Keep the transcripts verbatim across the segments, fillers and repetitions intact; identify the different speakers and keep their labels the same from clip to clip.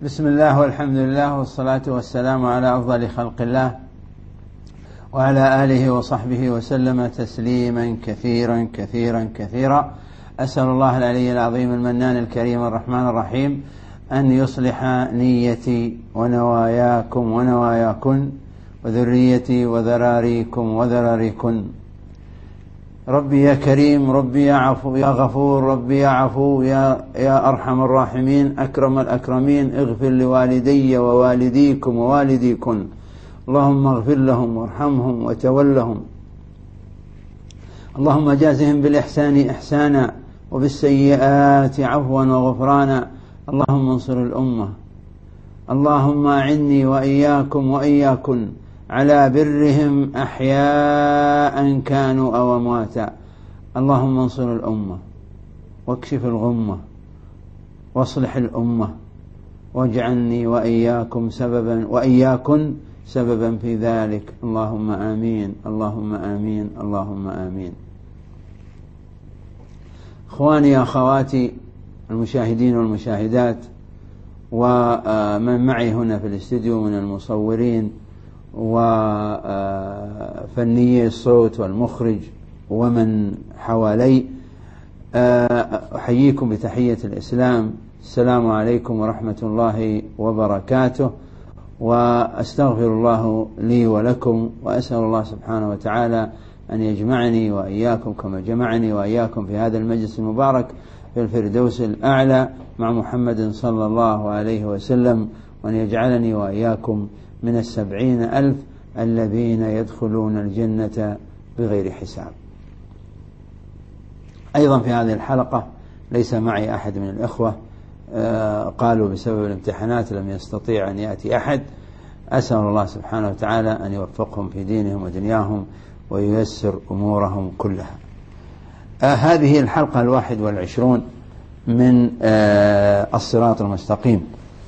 Speaker 1: بسم الله والحمد لله والصلاة والسلام على أفضل خلق الله وعلى آله وصحبه وسلم تسليما كثيرا كثيرا كثيرا. أسأل الله العلي العظيم المنان الكريم الرحمن الرحيم أن يصلح نيتي ونواياكم ونواياكن وذريتي وذراريكم وذراريكن. ربي يا كريم، ربي يا عفو يا غفور، ربي يا عفو يا, يا أرحم الراحمين، أكرم الأكرمين، اغفر لوالدي ووالديكم ووالديكن، اللهم اغفر لهم وارحمهم وتولهم، اللهم جازهم بالإحسان إحسانا وبالسيئات عفوا وغفرانا، اللهم انصر الأمة، اللهم أعني وإياكم وإياكن على برهم أحياء كانوا أو أمواتا، اللهم انصر الأمة واكشف الغمة واصلح الأمة واجعلني وإياكم سببا وإياكن سببا في ذلك، اللهم آمين اللهم آمين اللهم آمين. إخواني أخواتي المشاهدين والمشاهدات ومن معي هنا في الاستديو من المصورين وفنيي الصوت والمخرج ومن حوالي، أحييكم بتحية الإسلام، السلام عليكم ورحمة الله وبركاته، وأستغفر الله لي ولكم، وأسأل الله سبحانه وتعالى أن يجمعني وإياكم كما جمعني وإياكم في هذا المجلس المبارك في الفردوس الأعلى مع محمد صلى الله عليه وسلم، وأن يجعلني وإياكم من السبعين ألف الذين يدخلون الجنة بغير حساب. أيضا في هذه الحلقة ليس معي أحد من الإخوة، قالوا بسبب الامتحانات لم يستطيع أن يأتي أحد، أسأل الله سبحانه وتعالى أن يوفقهم في دينهم ودنياهم وييسر أمورهم كلها. آه هذه الحلقة الواحد والعشرون من آه الصراط المستقيم.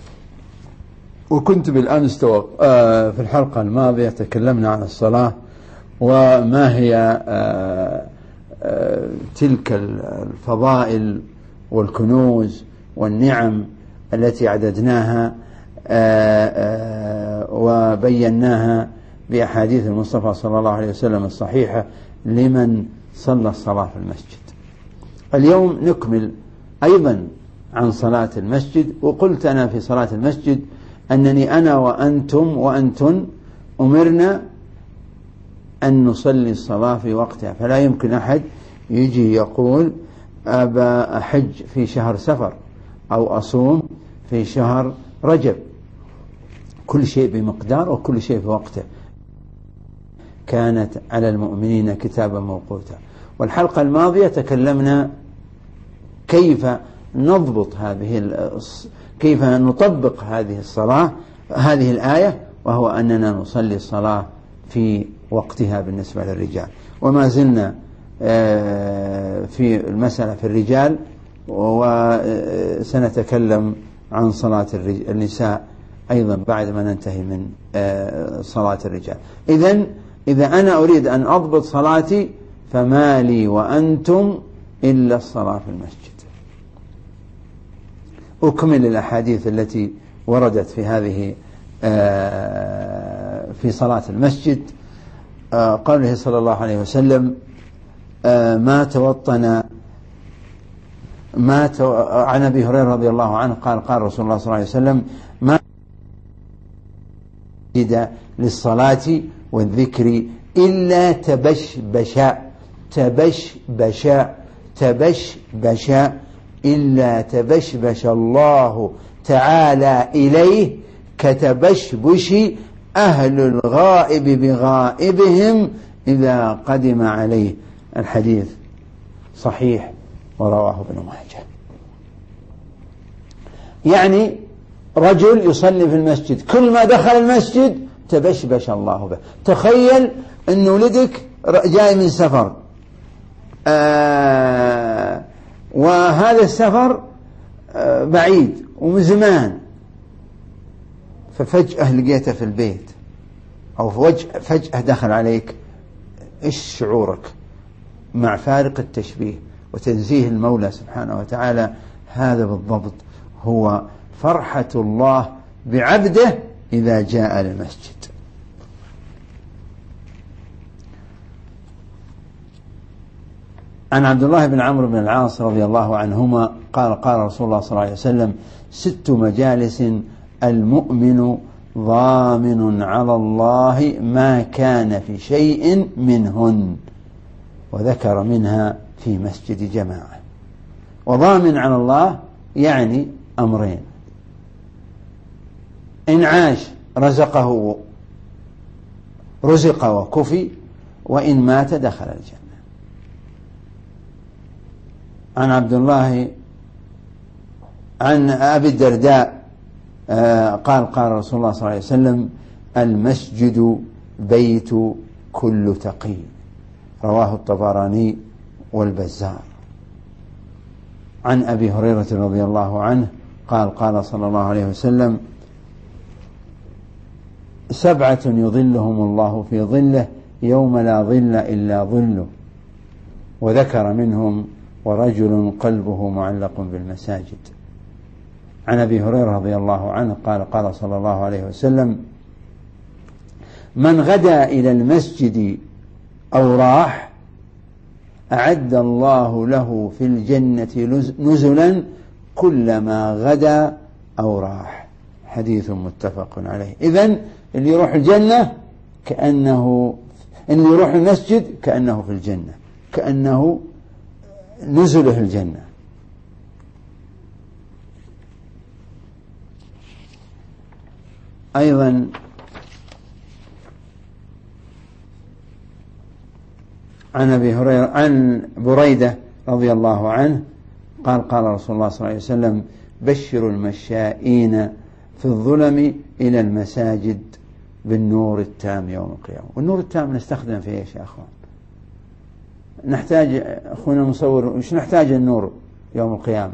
Speaker 1: وكنت بالأمس آه في الحلقة الماضية تكلمنا عن الصلاة وما هي آه آه تلك الفضائل والكنوز والنعم التي عددناها آه آه وبيناها بأحاديث المصطفى صلى الله عليه وسلم الصحيحة لمن صلى الصلاة في المسجد. اليوم نكمل أيضا عن صلاة المسجد. وقلت أنا في صلاة المسجد أنني أنا وأنتم وأنتن أمرنا أن نصلي الصلاة في وقتها، فلا يمكن أحد يجي يقول أبا أحج في شهر سفر أو أصوم في شهر رجب. كل شيء بمقدار وكل شيء في وقته. كانت على المؤمنين كتابا موقوتا. والحلقة الماضية تكلمنا كيف نضبط هذه كيف نطبق هذه الصلاة هذه الآية، وهو أننا نصلي الصلاة في وقتها بالنسبة للرجال. وما زلنا في المسألة في الرجال، وسنتكلم عن صلاة النساء أيضا بعد ما ننتهي من صلاة الرجال. إذن إذا أنا أريد أن أضبط صلاتي فما لي وأنتم إلا الصلاة في المسجد. أكمل الأحاديث التي وردت في هذه في صلاة المسجد. قوله صلى الله عليه وسلم ما توطن ما تو... عن أبي هريرة رضي الله عنه قال قال رسول الله صلى الله عليه وسلم ما جد للصلاة والذكر إلا تبشبشا تبشبشا تبشبشا إلا تبشبش الله تعالى إليه كتبشبش أهل الغائب بغائبهم إذا قدم عليه. الحديث صحيح ورواه ابن ماجه. يعني رجل يصلي في المسجد، كل ما دخل المسجد تبشبش الله به. تخيل أن ولدك جاي من سفر آه وهذا السفر آه بعيد ومن زمان، ففجأة لقيته في البيت أو فجأة دخل عليك، إيش شعورك؟ مع فارق التشبيه وتنزيه المولى سبحانه وتعالى، هذا بالضبط هو فرحة الله بعبده إذا جاء للمسجد. عن عبد الله بن عمرو بن العاص رضي الله عنهما قال قال رسول الله صلى الله عليه وسلم: ست مجالس المؤمن ضامن على الله ما كان في شيء منهن، وذكر منها في مسجد جماعة. وضامن على الله يعني أمرين: إن عاش رزقه رزق وكفي، وإن مات دخل الجنة. عن عبد الله عن أبي الدرداء قال قال رسول الله صلى الله عليه وسلم: المسجد بيت كل تقي، رواه الطبراني والبزار. عن أبي هريرة رضي الله عنه قال قال صلى الله عليه وسلم: سبعة يظلهم الله في ظله يوم لا ظل إلا ظله، وذكر منهم: ورجل قلبه معلق بالمساجد. عن أبي هريرة رضي الله عنه قال قال صلى الله عليه وسلم: من غدا إلى المسجد أو راح أعد الله له في الجنة نزلا كلما غدا أو راح. حديث متفق عليه. إذن اللي يروح الجنة كأنه، اللي يروح المسجد كأنه في الجنة، كأنه نزله الجنة. أيضا عن أبي هريرة عن بريدة رضي الله عنه قال قال رسول الله صلى الله عليه وسلم: بشروا المشائين في الظلم إلى المساجد بالنور التام يوم القيامة. والنور التام نستخدم في إيش يا أخوان؟ نحتاج أخونا المصور، وش نحتاج النور يوم القيامة؟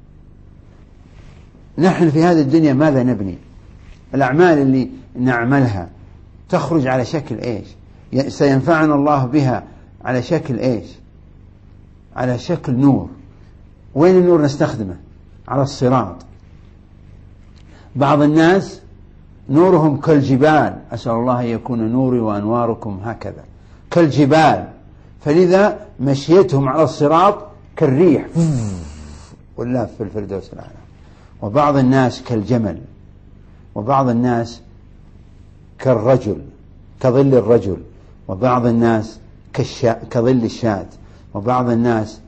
Speaker 1: نحن في هذه الدنيا ماذا نبني؟ الأعمال اللي نعملها تخرج على شكل إيش؟ سينفعنا الله بها على شكل إيش؟ على شكل نور. وين النور نستخدمه؟ على الصراط. بعض الناس نورهم كالجبال، أسأل الله أن يكون نوري وأنواركم هكذا كالجبال، فلذا مشيتهم على الصراط كالريح والله في الفردوس الأعلى. وبعض الناس كالجمل، وبعض الناس كالرجل كظل الرجل، وبعض الناس كظل الشاة، وبعض الناس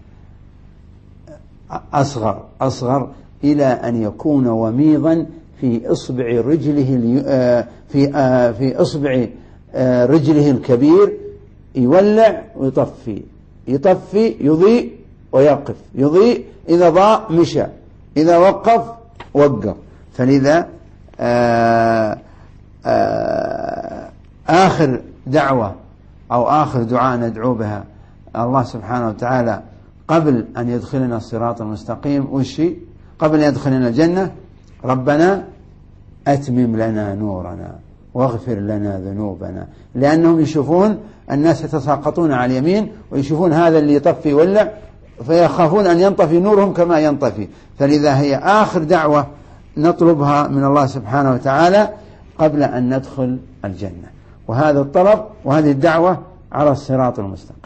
Speaker 1: أصغر أصغر إلى أن يكون وميضا في إصبع رجله في في إصبع رجله الكبير، يولع ويطفي، يطفي يضيء ويقف، يضيء، إذا ضاء مشى، إذا وقف وقف. فلذا آآ آآ آخر دعوة أو آخر دعاء ندعو بها الله سبحانه وتعالى قبل أن يدخلنا الصراط المستقيم وشي قبل أن يدخلنا الجنة: ربنا أتمم لنا نورنا واغفر لنا ذنوبنا. لأنهم يشوفون الناس يتساقطون على اليمين ويشوفون هذا اللي يطفي يولع، فيخافون أن ينطفي نورهم كما ينطفي. فلذا هي آخر دعوة نطلبها من الله سبحانه وتعالى قبل أن ندخل الجنة، وهذا الطلب وهذه الدعوة على الصراط المستقيم.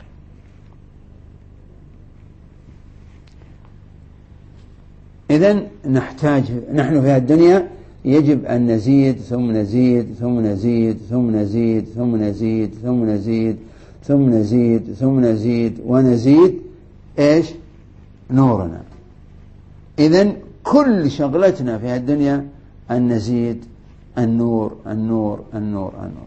Speaker 1: إذن نحتاج نحن في الدنيا يجب أن نزيد ثم نزيد ثم نزيد ثم نزيد ثم نزيد ثم نزيد ثم نزيد ثم نزيد ونزيد إيش؟ نورنا. إذن كل شغلتنا في الدنيا أن نزيد النور النور النور النور.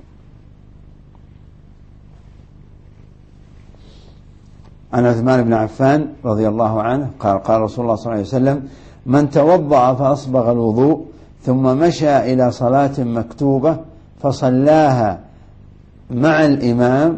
Speaker 1: عن عثمان بن عفان رضي الله عنه قال قال رسول الله صلى الله عليه وسلم: من توضأ فأصبغ الوضوء ثم مشى إلى صلاة مكتوبة فصلاها مع الإمام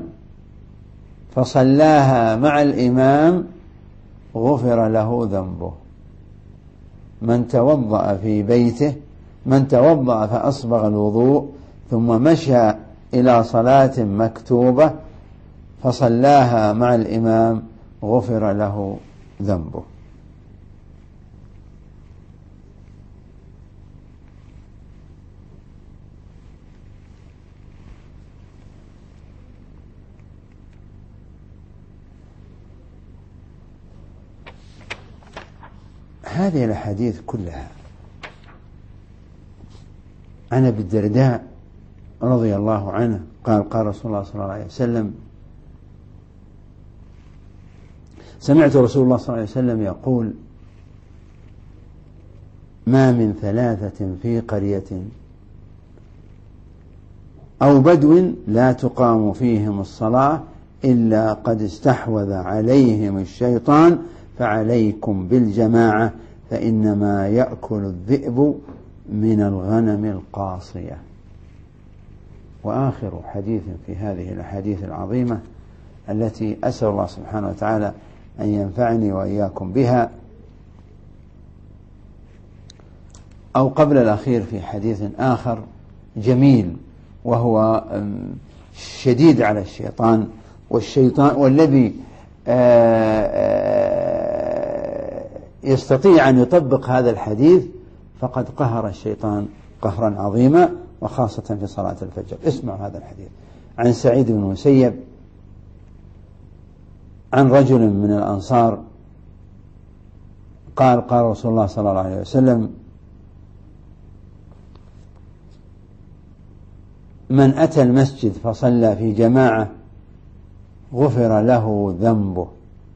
Speaker 1: فصلاها مع الإمام غفر له ذنبه. من توضأ في بيته من توضأ فأصبغ الوضوء ثم مشى إلى صلاة مكتوبة فصلاها مع الإمام غفر له ذنبه. هذه الأحاديث كلها عن أبي الدرداء رضي الله عنه قال قال رسول الله صلى الله عليه وسلم: سمعت رسول الله صلى الله عليه وسلم يقول: ما من ثلاثة في قرية أو بدو لا تقام فيهم الصلاة إلا قد استحوذ عليهم الشيطان، فعليكم بالجماعة فإنما يأكل الذئب من الغنم القاصية. وآخر حديث في هذه الأحاديث العظيمة التي أسأل الله سبحانه وتعالى أن ينفعني وإياكم بها، أو قبل الأخير في حديث آخر جميل وهو شديد على الشيطان، والشيطان والذي يستطيع أن يطبق هذا الحديث فقد قهر الشيطان قهرا عظيما، وخاصة في صلاة الفجر. اسمعوا هذا الحديث عن سعيد بن المسيب عن رجل من الأنصار قال قال رسول الله صلى الله عليه وسلم: من أتى المسجد فصلى في جماعة غفر له ذنبه،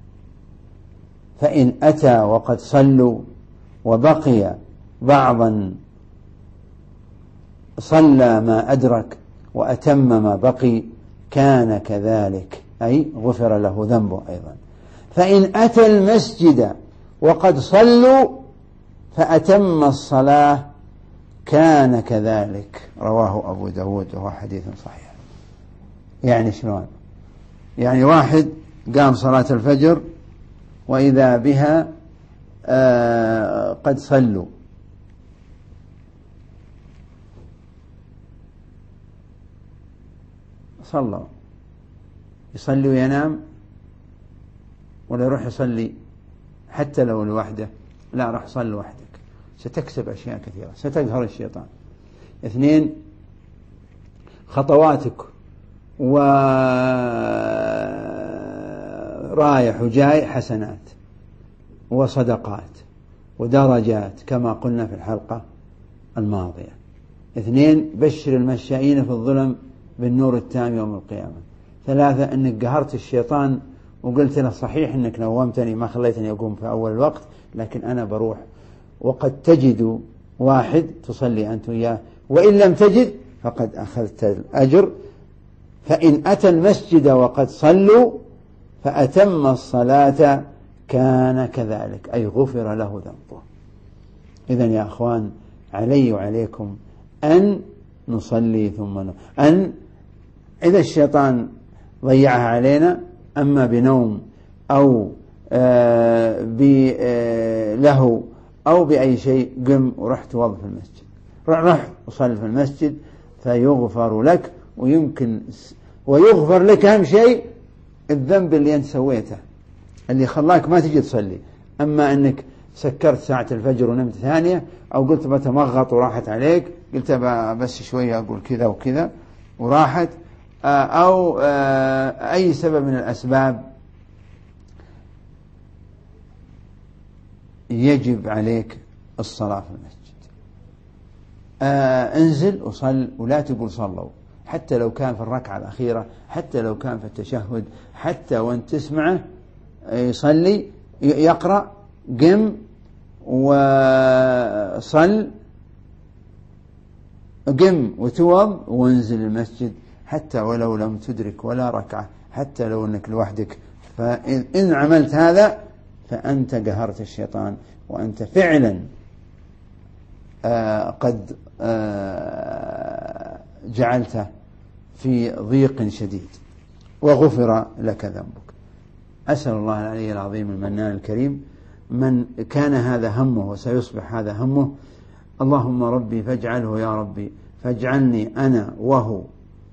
Speaker 1: فإن أتى وقد صلوا وبقي بعضا صلى ما أدرك وأتم ما بقي كان كذلك، أي غفر له ذنبه أيضا. فإن أتى المسجد وقد صلوا فأتم الصلاة كان كذلك، رواه أبو داود وهو حديث صحيح. يعني شلون؟ يعني واحد قام صلاة الفجر وإذا بها آه قد صلوا، صلوا، يصلي وينام ولا يروح يصلي حتى لو لوحده؟ لا، راح صلي وحدك، ستكسب أشياء كثيرة، ستقهر الشيطان. اثنين، خطواتك ورايح وجاي حسنات وصدقات ودرجات كما قلنا في الحلقة الماضية. اثنين، بشر المشائين في الظلم بالنور التام يوم القيامة. ثلاثة، أنك قهرت الشيطان وقلت له صحيح أنك نومتني ما خليتني أقوم في أول الوقت، لكن أنا بروح. وقد تجد واحد تصلي أنت وياه، وإن لم تجد فقد أخذت الأجر. فإن أتى المسجد وقد صلوا فأتم الصلاة كان كذلك، أي غفر له ذنبه. إذن يا أخوان، علي وعليكم أن نصلي ثم نوم. أن إذا الشيطان ضيعها علينا أما بنوم أو آه بلهو أو بأي شيء، قم ورحت توضى في المسجد، رح وصلي في المسجد فيغفر لك، ويمكن ويغفر لك أهم شيء الذنب اللي أنت سويته اللي خلاك ما تجي تصلي. أما أنك سكرت ساعة الفجر ونمت ثانية، أو قلت بتمغط وراحت عليك، قلت بس شوية أقول كذا وكذا وراحت، أو أي سبب من الأسباب، يجب عليك الصلاة في المسجد. انزل وصل، ولا تقول صلوا، حتى لو كان في الركعة الأخيرة، حتى لو كان في التشهد، حتى وانت تسمعه يصلي يقرأ، قم وصل، قم وتوض وانزل المسجد، حتى ولو لم تدرك ولا ركعة، حتى لو أنك لوحدك. فإن عملت هذا فأنت قهرت الشيطان، وأنت فعلا آه قد آه جعلته في ضيق شديد، وغفر لك ذنبك. أسأل الله العلي العظيم المنان الكريم من كان هذا همه وسيصبح هذا همه، اللهم ربي فاجعله يا ربي، فاجعلني أنا وهو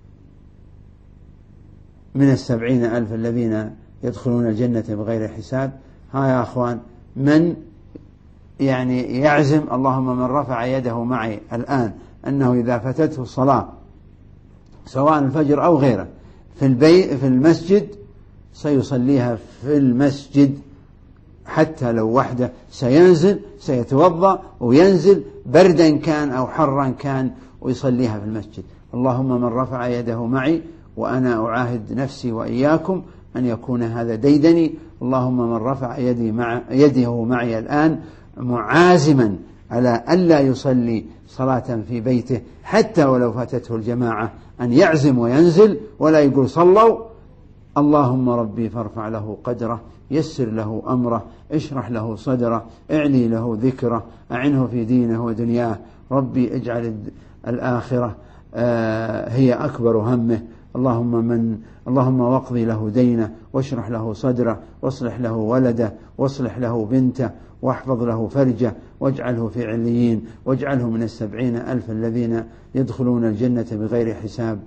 Speaker 1: من السبعين ألف الذين يدخلون الجنة بغير حساب. ها يا أخوان، من يعني يعزم، اللهم من رفع يده معي الآن أنه إذا فتته الصلاة سواء الفجر أو غيره في البيت في المسجد سيصليها في المسجد حتى لو وحده سينزل سيتوضأ وينزل بردا كان أو حرا كان ويصليها في المسجد. اللهم من رفع يده معي وأنا أعاهد نفسي وإياكم أن يكون هذا ديدني. اللهم من رفع يدي مع يده معي الآن معازما على ألا يصلي صلاة في بيته حتى ولو فاتته الجماعة أن يعزم وينزل ولا يقول صلوا. اللهم ربي فارفع له قدره، يسر له أمره، اشرح له صدره، اعلي له ذكره، أعنه في دينه ودنياه. ربي اجعل الآخرة هي أكبر همه. اللهم من اللهم واقضي له دينه واشرح له صدره واصلح له ولده واصلح له بنته واحفظ له فرجه واجعله في عليين واجعله من السبعين ألف الذين يدخلون الجنة بغير حساب.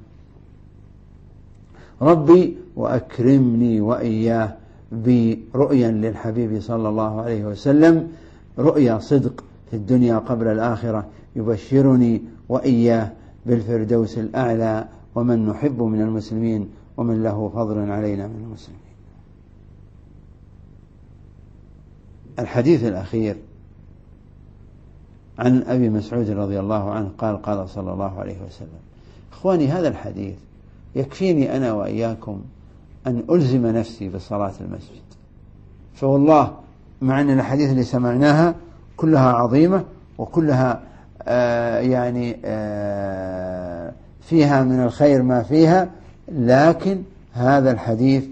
Speaker 1: ربي وأكرمني وإياه برؤيا للحبيب صلى الله عليه وسلم، رؤيا صدق في الدنيا قبل الآخرة، يبشرني وإياه بالفردوس الأعلى ومن نحب من المسلمين ومن له فضل علينا من المسلمين. الحديث الأخير عن أبي مسعود رضي الله عنه قال قال صلى الله عليه وسلم: إخواني، هذا الحديث يكفيني أنا وإياكم أن ألزم نفسي بصلاة المسجد. فوالله مع أن الحديث اللي سمعناها كلها عظيمة وكلها آه يعني آه فيها من الخير ما فيها، لكن هذا الحديث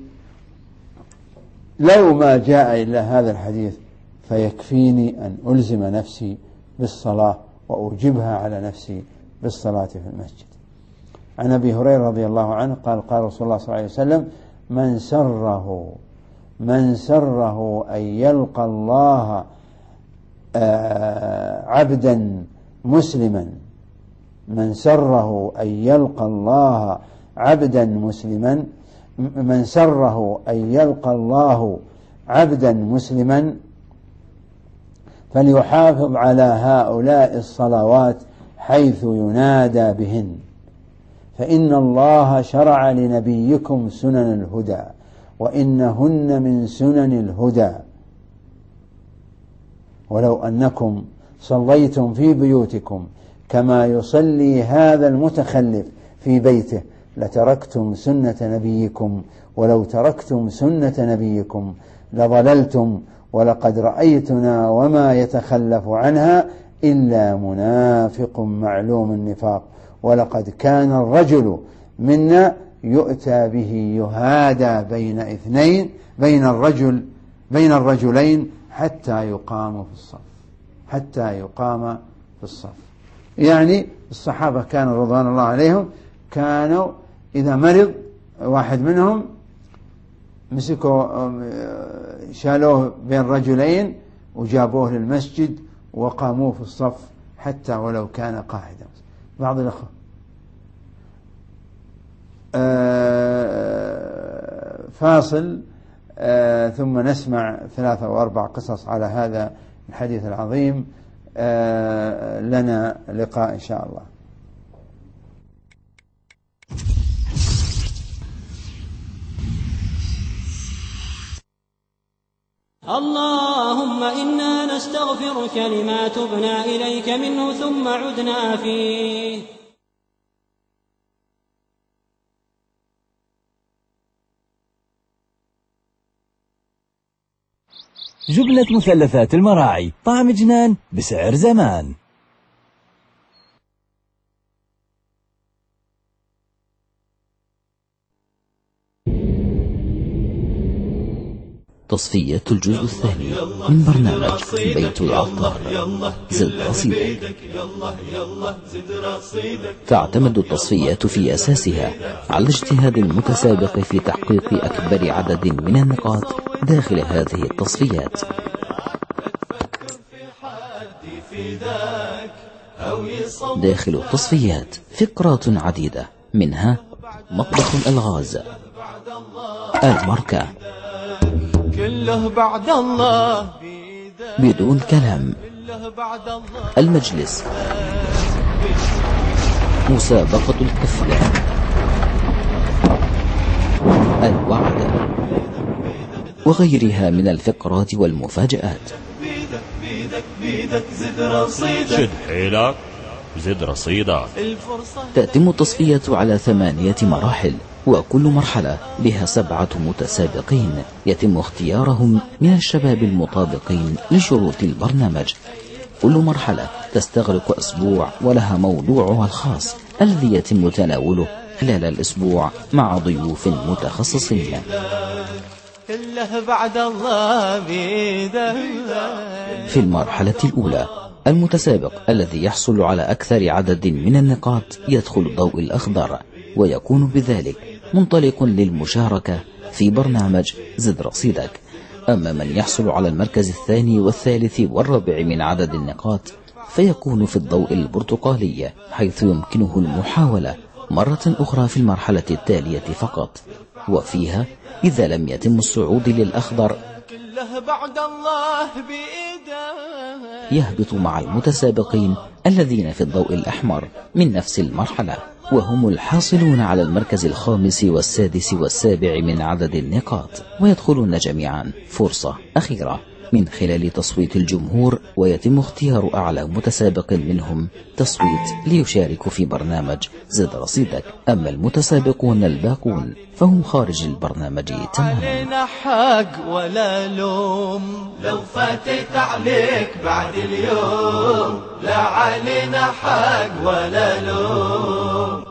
Speaker 1: لو ما جاء إلا هذا الحديث فيكفيني أن ألزم نفسي بالصلاة وأوجبها على نفسي بالصلاة في المسجد. عن أبي هريرة رضي الله عنه قال قال رسول الله صلى الله عليه وسلم: من سره من سره أن يلقى الله عبدا مسلما من سره أن يلقى الله عبدا مسلما من سره أن يلقى الله عبدا مسلما فليحافظ على هؤلاء الصلوات حيث ينادى بهن، فإن الله شرع لنبيكم سنن الهدى وإنهن من سنن الهدى، ولو أنكم صليتم في بيوتكم كما يصلي هذا المتخلف في بيته لتركتم سنة نبيكم، ولو تركتم سنة نبيكم لضللتم، ولقد رأيتنا وما يتخلف عنها إلا منافق معلوم النفاق، ولقد كان الرجل منا يؤتى به يهادى بين اثنين بين الرجل بين الرجلين حتى يقام في الصف حتى يقام في الصف. يعني الصحابة كانوا رضوان الله عليهم كانوا إذا مرض واحد منهم مسكوا شالوه بين رجلين وجابوه للمسجد وقاموه في الصف حتى ولو كان قاعدا. بعض الأخوة فاصل ثم نسمع ثلاثة أو أربع قصص على هذا الحديث العظيم. لنا لقاء إن شاء الله.
Speaker 2: اللهم إنا نستغفرك لما تبنا إليك منه ثم عدنا فيه.
Speaker 3: جبلة مثلثات المراعي، طعم جنان بسعر زمان. تصفية الجزء الثاني من برنامج بيت العطار. زد رصيدك. تعتمد التصفية في أساسها على اجتهاد المتسابق في تحقيق أكبر عدد من النقاط داخل هذه التصفيات. داخل التصفيات فقرات عديدة، منها مطبخ الألغاز، الماركة،
Speaker 4: كله بعد الله
Speaker 3: بدون كلام، المجلس، مسابقة القفلة، الوعد، وغيرها من الفقرات والمفاجآت.
Speaker 4: بيدك بيدك بيدك زد رصيدك، شد حيلك زد رصيدك.
Speaker 3: تتم التصفية على ثمانية مراحل، وكل مرحلة بها سبعة متسابقين يتم اختيارهم من الشباب المطابقين لشروط البرنامج. كل مرحلة تستغرق أسبوع ولها موضوعها الخاص الذي يتم تناوله خلال الأسبوع مع ضيوف متخصصين.
Speaker 4: كله بعد الله بيده.
Speaker 3: في المرحلة الأولى المتسابق الذي يحصل على أكثر عدد من النقاط يدخل الضوء الأخضر، ويكون بذلك منطلق للمشاركة في برنامج زد رصيدك. أما من يحصل على المركز الثاني والثالث والرابع من عدد النقاط فيكون في الضوء البرتقالي، حيث يمكنه المحاولة مرة أخرى في المرحلة التالية فقط، وفيها إذا لم يتم الصعود للأخضر يهبط مع المتسابقين الذين في الضوء الأحمر من نفس المرحلة، وهم الحاصلون على المركز الخامس والسادس والسابع من عدد النقاط، ويدخلون جميعا فرصة أخيرة من خلال تصويت الجمهور، ويتم اختيار أعلى متسابق منهم تصويت ليشاركوا في برنامج زد رصيدك. أما المتسابقون الباقون فهم خارج البرنامج تماما.
Speaker 4: علينا حق ولا لوم لو فاتت عليك بعد اليوم، لا علينا حق ولا لوم.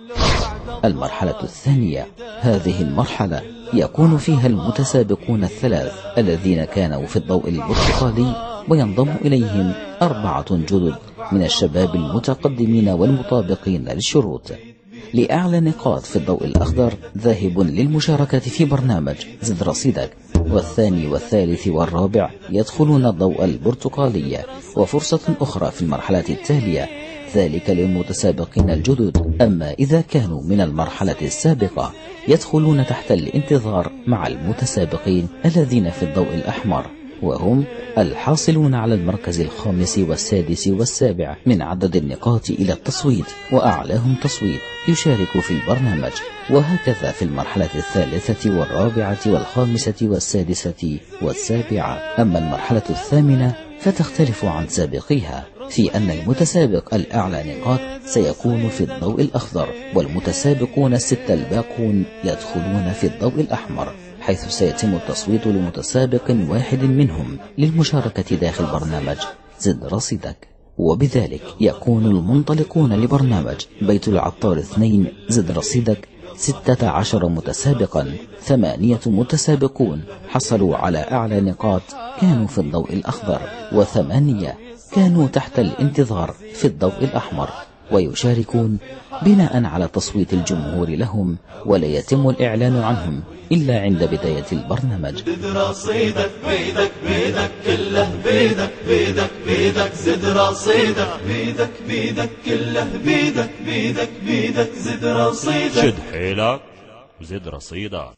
Speaker 3: المرحلة الثانية، هذه المرحلة يكون فيها المتسابقون الثلاث الذين كانوا في الضوء البرتقالي، وينضم إليهم أربعة جدد من الشباب المتقدمين والمطابقين للشروط. لأعلى نقاط في الضوء الأخضر ذاهب للمشاركة في برنامج زد رصيدك، والثاني والثالث والرابع يدخلون الضوء البرتقالي، وفرصة أخرى في المرحلة التالية ذلك للمتسابقين الجدد. أما إذا كانوا من المرحلة السابقة يدخلون تحت الانتظار مع المتسابقين الذين في الضوء الأحمر، وهم الحاصلون على المركز الخامس والسادس والسابع من عدد النقاط إلى التصويت، وأعلاهم تصويت يشارك في البرنامج. وهكذا في المرحلة الثالثة والرابعة والخامسة والسادسة والسابعة. أما المرحلة الثامنة فتختلف عن سابقيها في أن المتسابق الأعلى نقاط سيكون في الضوء الأخضر، والمتسابقون الستة الباقون يدخلون في الضوء الأحمر، حيث سيتم التصويت لمتسابق واحد منهم للمشاركة داخل برنامج زد رصيدك. وبذلك يكون المنطلقون لبرنامج بيت العطار اثنين زد رصيدك ستة عشر متسابقا. ثمانية متسابقون حصلوا على أعلى نقاط كانوا في الضوء الأخضر، وثمانية كانوا تحت الانتظار في الضوء الأحمر، ويشاركون بناء على تصويت الجمهور لهم، ولا يتم الإعلان عنهم إلا عند بداية البرنامج.
Speaker 4: زد رصيدك بيدك بيدك كله بيدك بيدك بيدك زد رصيدك بيدك بيدك كله بيدك بيدك بيدك زد رصيدك، شد حيلك وزد رصيدك.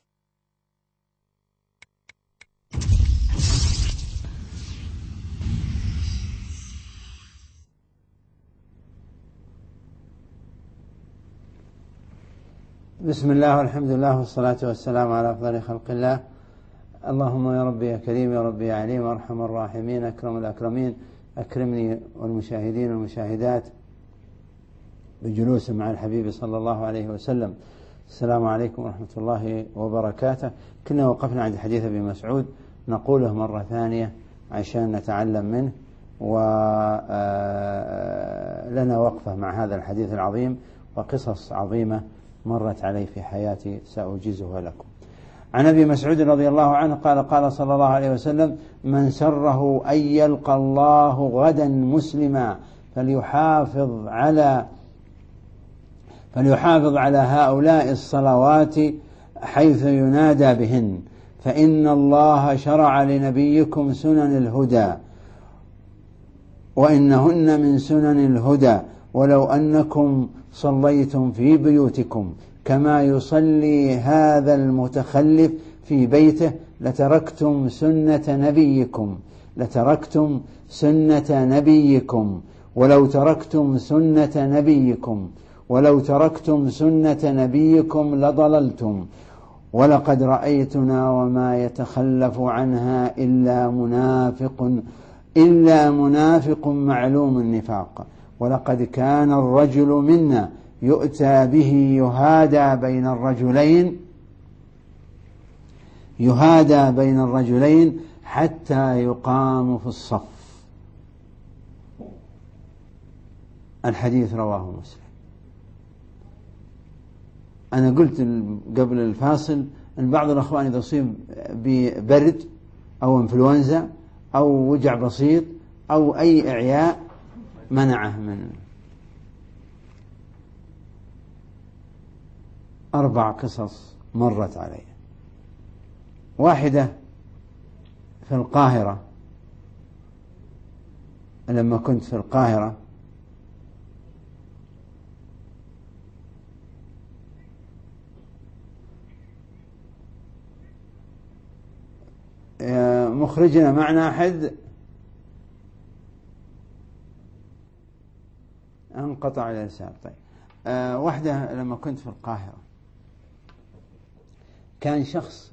Speaker 1: بسم الله والحمد لله والصلاة والسلام على أفضل خلق الله. اللهم يا ربي يا كريم يا ربي يا عليم أرحم الراحمين أكرم الأكرمين، أكرمني والمشاهدين والمشاهدات بجلوس مع الحبيب صلى الله عليه وسلم. السلام عليكم ورحمة الله وبركاته. كنا وقفنا عند حديث أبي مسعود، نقوله مرة ثانية عشان نتعلم منه، ولنا وقفة مع هذا الحديث العظيم وقصص عظيمة مرت علي في حياتي سأجيزها لكم. عن أبي مسعود رضي الله عنه قال قال صلى الله عليه وسلم: من سره أن يلقى الله غدا مسلما فليحافظ على فليحافظ على هؤلاء الصلوات حيث ينادى بهن، فإن الله شرع لنبيكم سنن الهدى وإنهن من سنن الهدى، ولو أنكم صليتم في بيوتكم كما يصلي هذا المتخلف في بيته لتركتم سنة نبيكم لتركتم سنة نبيكم ولو تركتم سنة نبيكم ولو تركتم سنة نبيكم لضللتم، ولقد رأيتنا وما يتخلف عنها إلا منافق إلا منافق معلوم النفاق، ولقد كان الرجل منا يؤتى به يهادى بين الرجلين يهادى بين الرجلين حتى يقام في الصف. الحديث رواه مسلم. أنا قلت قبل الفاصل أن بعض الأخوان إذا أصيب ببرد أو انفلونزا أو وجع بسيط أو أي إعياء منعه من أربع قصص مرت علي. واحدة في القاهرة، لما كنت في القاهرة مخرجنا معنا أحد انقطع الإرسال. طيب أه واحدة لما كنت في القاهرة كان شخص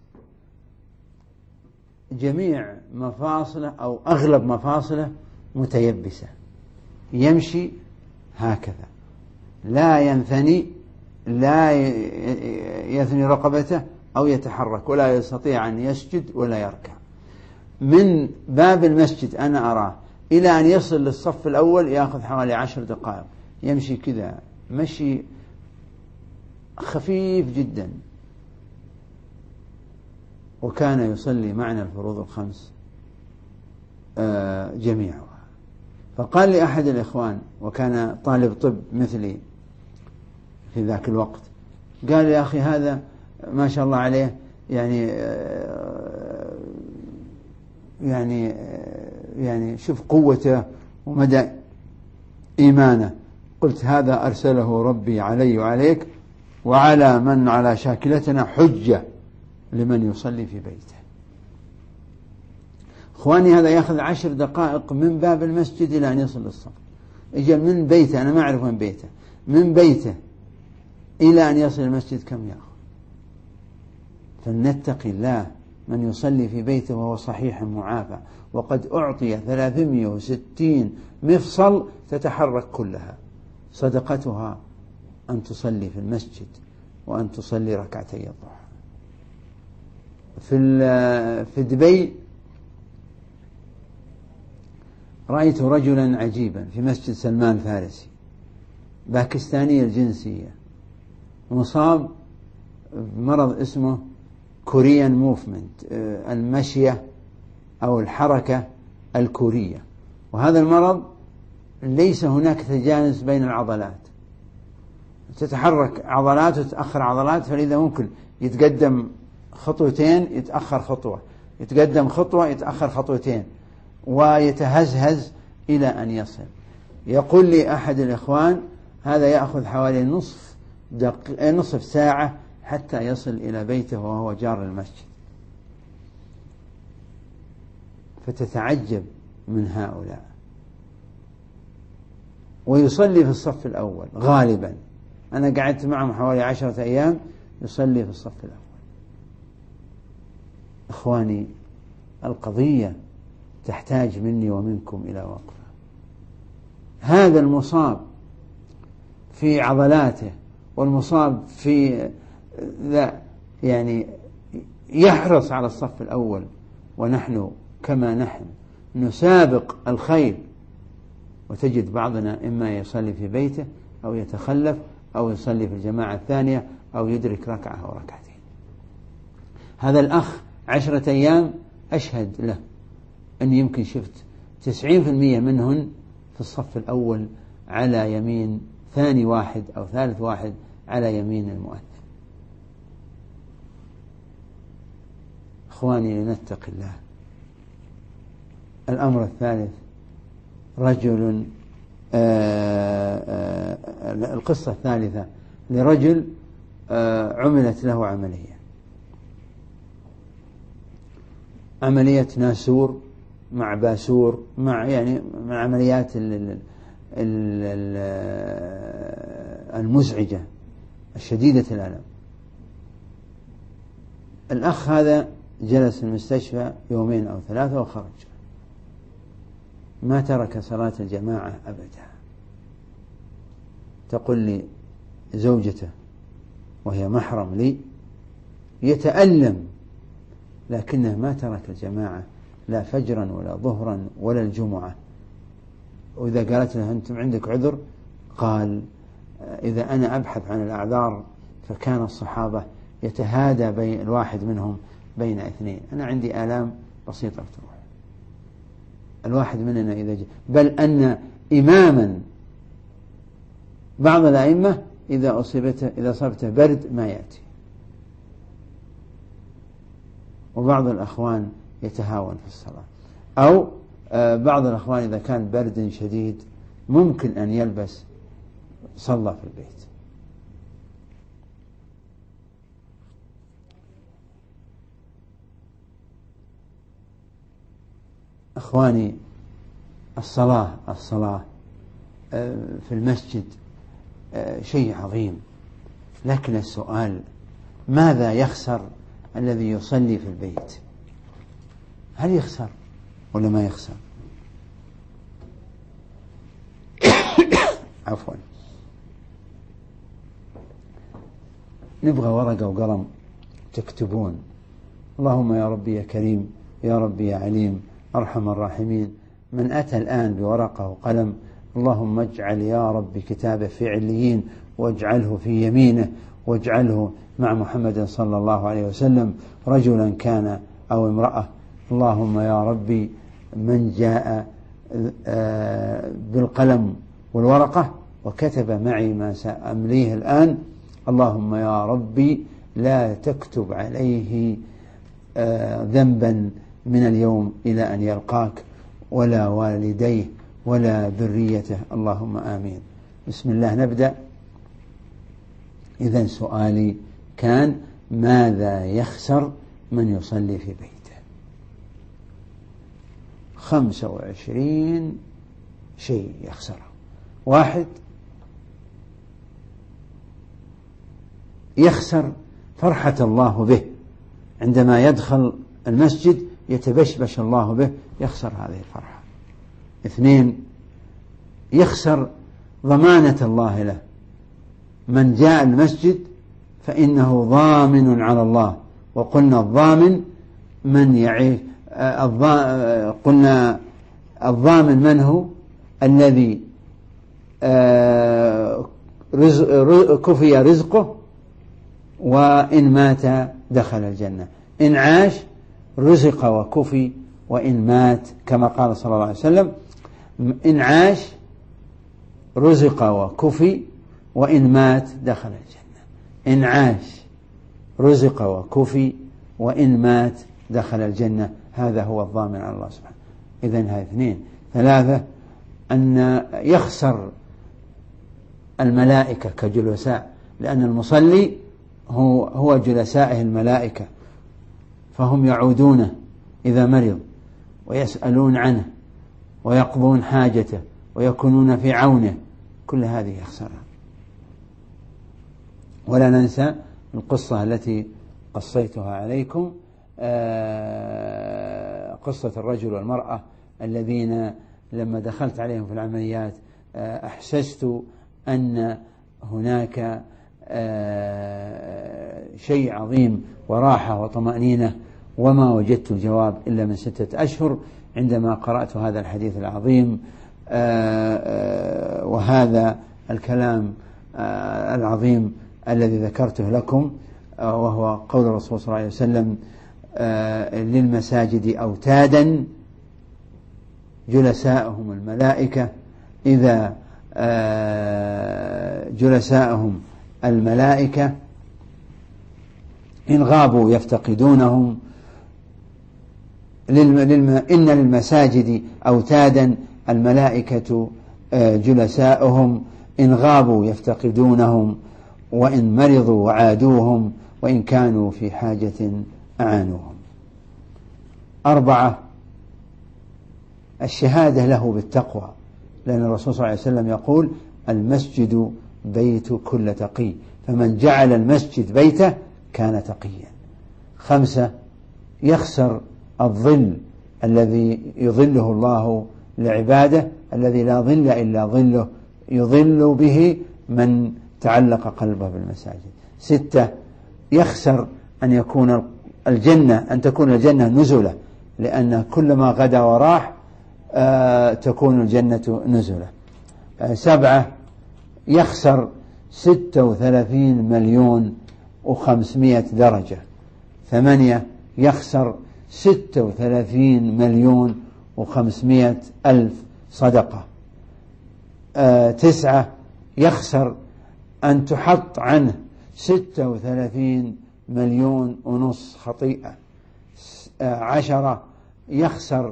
Speaker 1: جميع مفاصله أو أغلب مفاصله متيبسة، يمشي هكذا لا ينثني، لا يثني رقبته أو يتحرك، ولا يستطيع أن يسجد ولا يركع. من باب المسجد أنا أراه إلى أن يصل للصف الأول يأخذ حوالي عشر دقائق، يمشي كذا مشي خفيف جدا. وكان يصلي معنا الفروض الخمس جميعها. فقال لي أحد الإخوان وكان طالب طب مثلي في ذاك الوقت، قال يا أخي هذا ما شاء الله عليه يعني يعني يعني شوف قوته ومدى إيمانه. قلت هذا أرسله ربي علي وعليك وعلى من على شاكلتنا حجة لمن يصلي في بيته. إخواني هذا يأخذ عشر دقائق من باب المسجد إلى أن يصل للصف. إجا من بيته، أنا ما أعرف من بيته، من بيته إلى أن يصل المسجد كم يأخذ؟ فلنتقي الله من يصلي في بيته وهو صحيح معافى، وقد أعطي ثلاثمائة وستين مفصل تتحرك كلها، صدقتها أن تصلي في المسجد وأن تصلي ركعتي الضحى. في في دبي رأيت رجلا عجيبا في مسجد سلمان الفارسي، باكستاني الجنسية، مصاب بمرض اسمه كوريان موفمنت، المشية أو الحركة الكورية. وهذا المرض ليس هناك تجانس بين العضلات، تتحرك عضلات وتتأخر عضلات، فلذا ممكن يتقدم خطوتين يتأخر خطوة، يتقدم خطوة يتأخر خطوتين، ويتهزهز إلى أن يصل. يقول لي أحد الإخوان هذا يأخذ حوالي نصف دق... نصف ساعة حتى يصل إلى بيته وهو جار المسجد. فتتعجب من هؤلاء. ويصلي في الصف الأول غالبا، أنا قعدت معهم حوالي عشرة أيام يصلي في الصف الأول. إخواني القضية تحتاج مني ومنكم إلى وقفة. هذا المصاب في عضلاته والمصاب في لا يعني يحرص على الصف الأول، ونحن كما نحن نسابق الخير، وتجد بعضنا إما يصلي في بيته أو يتخلف أو يصلي في الجماعة الثانية أو يدرك ركعة أو ركعتين. هذا الأخ عشرة أيام أشهد له أني يمكن شفت تسعين في المئة منهن في الصف الأول على يمين ثاني واحد أو ثالث واحد على يمين المؤذن. إخواني لنتقي الله. الأمر الثالث رجل آآ آآ القصة الثالثة لرجل عملت له عملية عملية ناسور مع باسور مع يعني مع عمليات المزعجة الشديدة الألم. الأخ هذا جلس في المستشفى يومين أو ثلاثة وخرج، ما ترك صلاة الجماعة أبدا. تقول لي زوجته وهي محرم لي يتألم، لكنه ما ترك الجماعة لا فجرا ولا ظهرا ولا الجمعة. وإذا قالت له أنتم عندك عذر، قال إذا أنا أبحث عن الأعذار فكان الصحابة يتهادى بين الواحد منهم بين اثنين. أنا عندي آلام بسيطة تروح، الواحد مننا إذا جاء، بل أن إماما بعض الأئمة إذا أصيبته إذا أصابته برد ما يأتي، وبعض الأخوان يتهاون في الصلاة، أو بعض الأخوان إذا كان برد شديد ممكن أن يلبس صلى في البيت. أخواني، الصلاة الصلاة في المسجد شيء عظيم، لكن السؤال ماذا يخسر الذي يصلي في البيت؟ هل يخسر ولا ما يخسر؟ عفوا، نبغى ورقة وقلم تكتبون: اللهم يا ربي يا كريم، يا ربي يا عليم، أرحم الراحمين. من أتى الآن بورقة وقلم: اللهم اجعل يا رب كتابه في عليين، واجعله في يمينه، واجعله مع محمد صلى الله عليه وسلم، رجلا كان أو امرأة. اللهم يا ربي من جاء بالقلم والورقة وكتب معي ما سأمليه الآن، اللهم يا ربي لا تكتب عليه ذنبا من اليوم إلى أن يلقاك، ولا والديه ولا ذريته، اللهم آمين. بسم الله نبدأ. إذن سؤالي كان: ماذا يخسر من يصلي في بيته؟ خمسة وعشرين شيء يخسره. واحد، يخسر فرحة الله به، عندما يدخل المسجد يتبشبش الله به، يخسر هذه الفرحة. اثنين، يخسر ضمانة الله له. من جاء المسجد فإنه ضامن على الله، وقلنا الضامن من يعيش، قلنا الضامن من هو؟ الذي كفي رزقه وإن مات دخل الجنة. إن عاش رزق وكفي، وإن مات كما قال صلى الله عليه وسلم: إن عاش رزق وكفي وإن مات دخل الجنة. إن عاش رزق وكفي وإن مات دخل الجنة. هذا هو الضامن على الله سبحانه. إذن هذه اثنين. ثلاثة، أن يخسر الملائكة كجلساء، لأن المصلي هو, هو جلسائه الملائكة، فهم يعودونه إذا مرض ويسألون عنه ويقضون حاجته ويكونون في عونه. كل هذه يخسرها. ولا ننسى القصة التي قصيتها عليكم، قصة الرجل والمرأة الذين لما دخلت عليهم في العمليات أحسست أن هناك شيء عظيم وراحة وطمأنينة، وما وجدت الجواب إلا من ستة أشهر عندما قرأت هذا الحديث العظيم وهذا الكلام العظيم الذي ذكرته لكم، وهو قول الرسول صلى الله عليه وسلم: للمساجد أوتادا جلساءهم الملائكة، إذا جلساءهم الملائكة إن غابوا يفتقدونهم. إن للمساجد أوتادا الملائكة جلساؤهم، إن غابوا يفتقدونهم، وإن مرضوا وعادوهم، وإن كانوا في حاجة أعانوهم. أربعة، الشهادة له بالتقوى، لأن الرسول صلى الله عليه وسلم يقول: المسجد بيت كل تقي، فمن جعل المسجد بيته كان تقيا. خمسة يخسر الظل الذي يظله الله لعباده، الذي لا ظل إلا ظله يظل به من تعلق قلبه بالمساجد. ستة يخسر أن يكون الجنة أن تكون الجنة نزلة، لأن كلما غدا وراح آه تكون الجنة نزلة. آه سبعة يخسر ستة وثلاثين مليون وخمسمائة درجة. ثمانية يخسر ستة وثلاثين مليون وخمسمائة ألف صدقة. آه تسعة يخسر أن تحط عنه ستة وثلاثين مليون ونص خطيئة. آه عشرة يخسر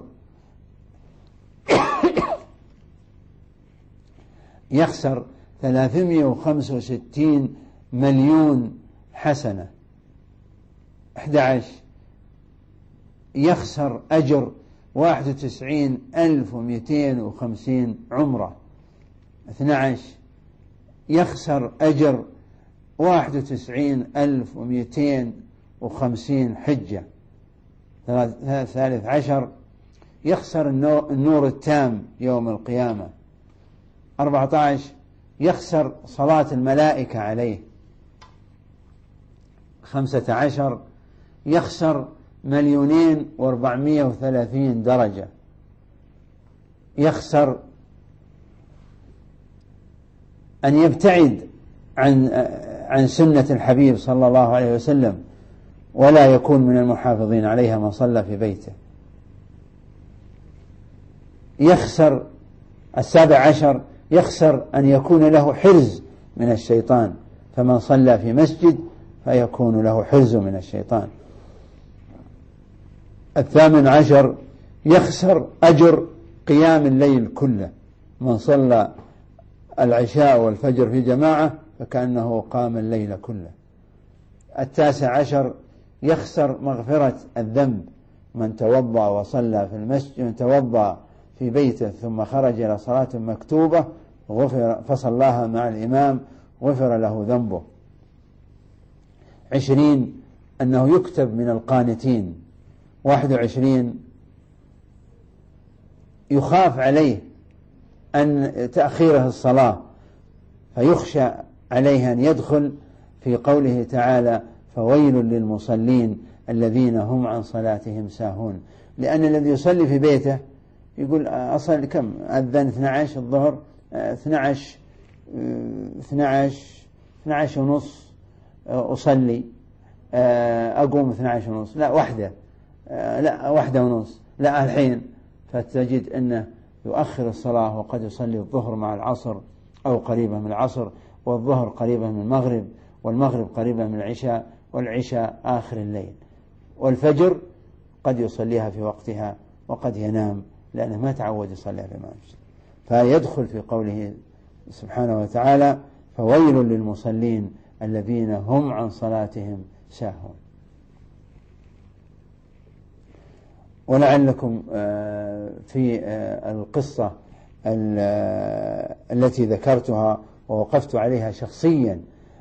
Speaker 1: يخسر ثلاثمائة وخمسة وستين مليون حسنة. أحد عشر يخسر أجر واحد وتسعين ألف ومئتين وخمسين عمرة. اثنى عشر يخسر أجر واحد وتسعين ألف ومئتين وخمسين حجة. ثالث عشر يخسر النور التام يوم القيامة. أربعة عشر يخسر صلاة الملائكة عليه. خمسة عشر يخسر مليونين واربعمائة وثلاثين درجة. يخسر أن يبتعد عن عن سنة الحبيب صلى الله عليه وسلم ولا يكون من المحافظين عليها من صلى في بيته. يخسر السابع عشر يخسر أن يكون له حرز من الشيطان، فمن صلى في مسجد فيكون له حرز من الشيطان. الثامن عشر يخسر أجر قيام الليل كله، من صلى العشاء والفجر في جماعة فكأنه قام الليل كله. التاسع عشر يخسر مغفرة الذنب، من توضأ وصلى في المسجد، من توضأ في بيته ثم خرج إلى صلاة مكتوبة غفر فصلاها مع الإمام غفر له ذنبه. عشرين أنه يكتب من القانتين. واحد وعشرين يخاف عليه أن تأخيره الصلاة فيخشى عليه أن يدخل في قوله تعالى فويل للمصلين الذين هم عن صلاتهم ساهون، لأن الذي يصلي في بيته يقول أصلي كم أذن اثني عشر الظهر اثني عشر اثني عشر اثني عشر ونص أصلي أقوم اثني عشر ونص لا واحدة لا واحدة ونص لا الحين، فتجد أنه يؤخر الصلاة وقد يصلي الظهر مع العصر أو قريبة من العصر، والظهر قريبة من المغرب، والمغرب قريبة من العشاء، والعشاء آخر الليل، والفجر قد يصليها في وقتها وقد ينام لأنه ما تعود يصليها في المسجد. فيدخل في قوله سبحانه وتعالى فويل للمصلين الذين هم عن صلاتهم ساهون. ولعلكم في القصة التي ذكرتها ووقفت عليها شخصيا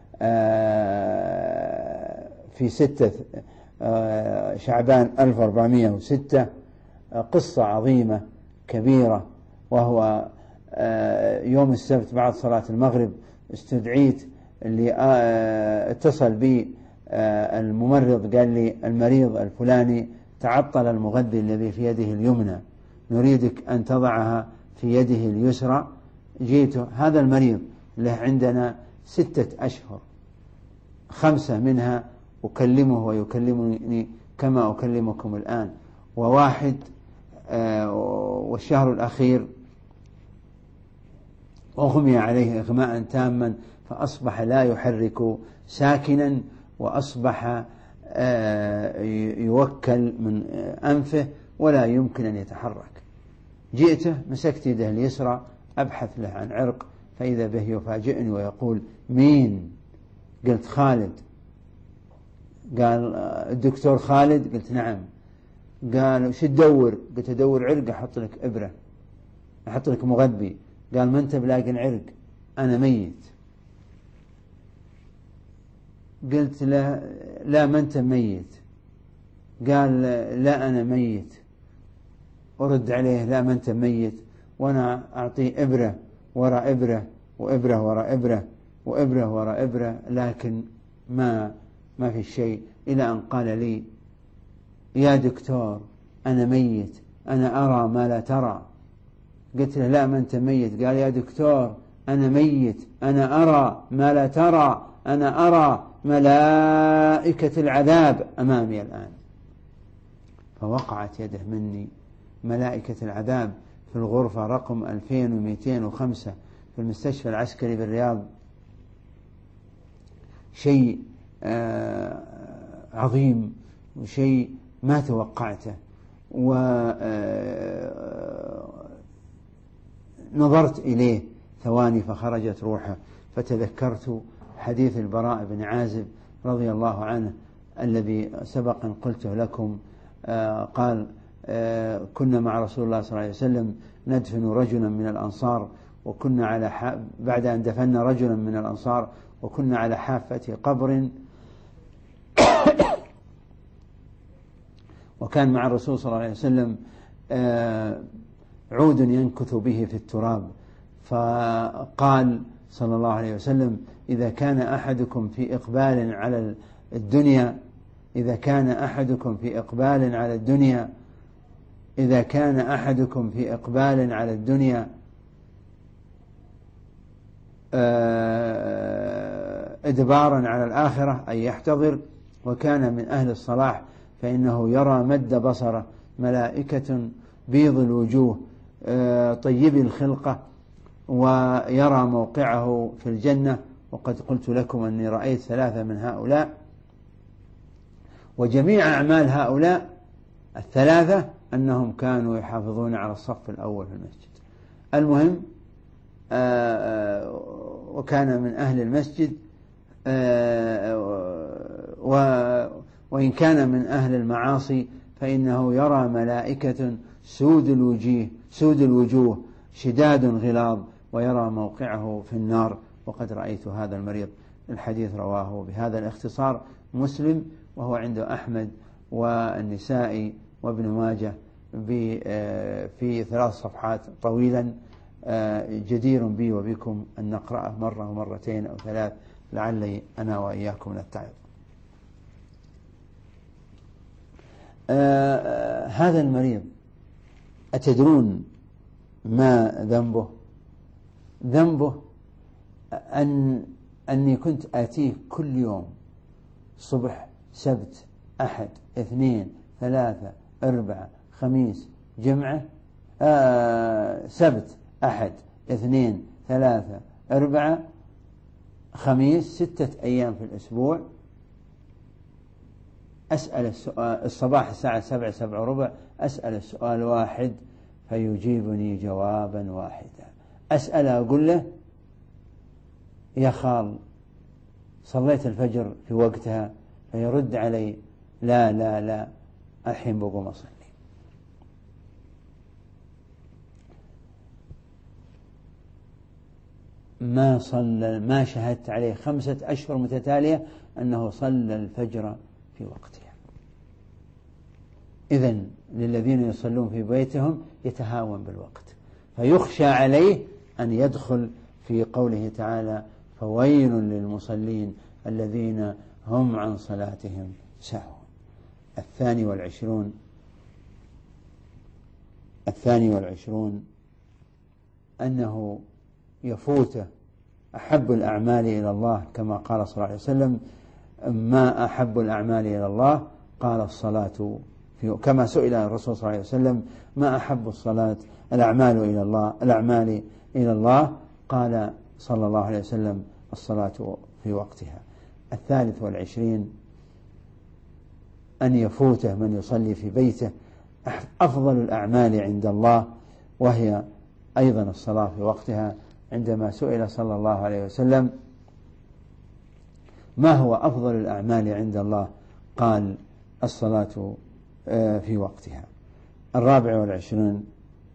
Speaker 1: في ستة شعبان ألف وأربعمائة وستة، قصة عظيمة كبيرة، وهو يوم السبت بعد صلاة المغرب استدعيت اللي اتصل بي الممرض قال لي المريض الفلاني تعطل المغذي الذي في يده اليمنى، نريدك أن تضعها في يده اليسرى. جيت هذا المريض له عندنا ستة أشهر، خمسة منها أكلمه ويكلمني كما أكلمكم الآن، وواحد آه والشهر الأخير أغمي عليه إغماء تاما فأصبح لا يحرك ساكنا، وأصبح آه يوكل من أنفه ولا يمكن أن يتحرك. جئته مسكت يده اليسرى أبحث له عن عرق، فإذا به يفاجئني ويقول مين؟ قلت خالد. قال الدكتور خالد؟ قلت نعم. قال وش تدور؟ قلت أدور عرق أحط لك إبرة، أحط لك مغذي. قال ما أنت بلاقي العرق، أنا ميت. قلت له لا ما أنت ميت، قال لا أنا ميت، أرد عليه لا ما أنت ميت، وأنا أعطيه إبرة وراء إبرة وإبرة وراء إبرة وإبرة وراء إبرة، لكن ما ما في شيء، إلى أن قال لي يا دكتور أنا ميت، أنا أرى ما لا ترى. قلت له لا ما أنت ميت. قال يا دكتور أنا ميت، أنا أرى ما لا ترى، أنا أرى ملائكة العذاب أمامي الآن. فوقعت يده مني. ملائكة العذاب في الغرفة رقم ألفين ومئتين وخمسة في المستشفى العسكري بالرياض، شيء آه عظيم وشيء ما توقعته. ونظرت إليه ثواني فخرجت روحه، فتذكرت حديث البراء بن عازب رضي الله عنه الذي سبق أن قلته لكم. آه قال آه كنا مع رسول الله صلى الله عليه وسلم ندفن رجلا من الأنصار، وكنا على ح... بعد أن دفنا رجلا من الأنصار وكنا على حافة قبر وكان مع الرسول صلى الله عليه وسلم آه عود ينكث به في التراب، فقال صلى الله عليه وسلم إذا كان أحدكم في إقبال على الدنيا إذا كان أحدكم في إقبال على الدنيا إذا كان أحدكم في إقبال على الدنيا إدبارا على الآخرة أن يحتضر، وكان من أهل الصلاح فإنه يرى مد بصره ملائكة بيض الوجوه طيب الخلقة، ويرى موقعه في الجنة. وقد قلت لكم أني رأيت ثلاثة من هؤلاء، وجميع أعمال هؤلاء الثلاثة أنهم كانوا يحافظون على الصف الأول في المسجد. المهم وكان من أهل المسجد، وإن كان من أهل المعاصي فإنه يرى ملائكة سود الوجوه سود الوجوه شداد غلاظ، ويرى موقعه في النار. وقد رأيت هذا المريض. الحديث رواه بهذا الاختصار مسلم، وهو عند أحمد والنسائي وابن ماجه في ثلاث صفحات طويلا، جدير بي وبكم أن نقرأه مرة ومرتين أو ثلاث لعلي أنا وإياكم نتعظ. آه هذا المريض أتدرون ما ذنبه؟ ذنبه أن أني كنت آتيه كل يوم صبح سبت أحد اثنين ثلاثة أربعة خميس جمعة آه سبت أحد اثنين ثلاثة أربعة خميس ستة أيام في الأسبوع. أسأل السؤال الصباح الساعة سبعة سبعة وربع، أسأل السؤال واحد فيجيبني جوابا واحدا. أسأل أقول له يا خال صليت الفجر في وقتها؟ فيرد علي لا لا لا الحين بقوم أصلي. ما صلى ما شهدت عليه خمسة أشهر متتالية أنه صلى الفجر في وقتها. إذن للذين يصلون في بيتهم يتهاون بالوقت، فيخشى عليه أن يدخل في قوله تعالى فويل للمصلين الذين هم عن صلاتهم ساهون. الثاني والعشرون الثاني والعشرون أنه يفوت أحب الأعمال إلى الله، كما قال صلى الله عليه وسلم ما أحب الأعمال إلى الله؟ قال الصلاة في كما سئل الرسول صلى الله عليه وسلم ما أحب الصلاة الأعمال إلى الله الأعمال إلى الله قال صلى الله عليه وسلم الصلاة في وقتها. الثالث والعشرين أن يفوته من يصلي في بيته أفضل الأعمال عند الله، وهي أيضا الصلاة في وقتها. عندما سئل صلى الله عليه وسلم ما هو أفضل الأعمال عند الله؟ قال الصلاة في وقتها. الرابع والعشرين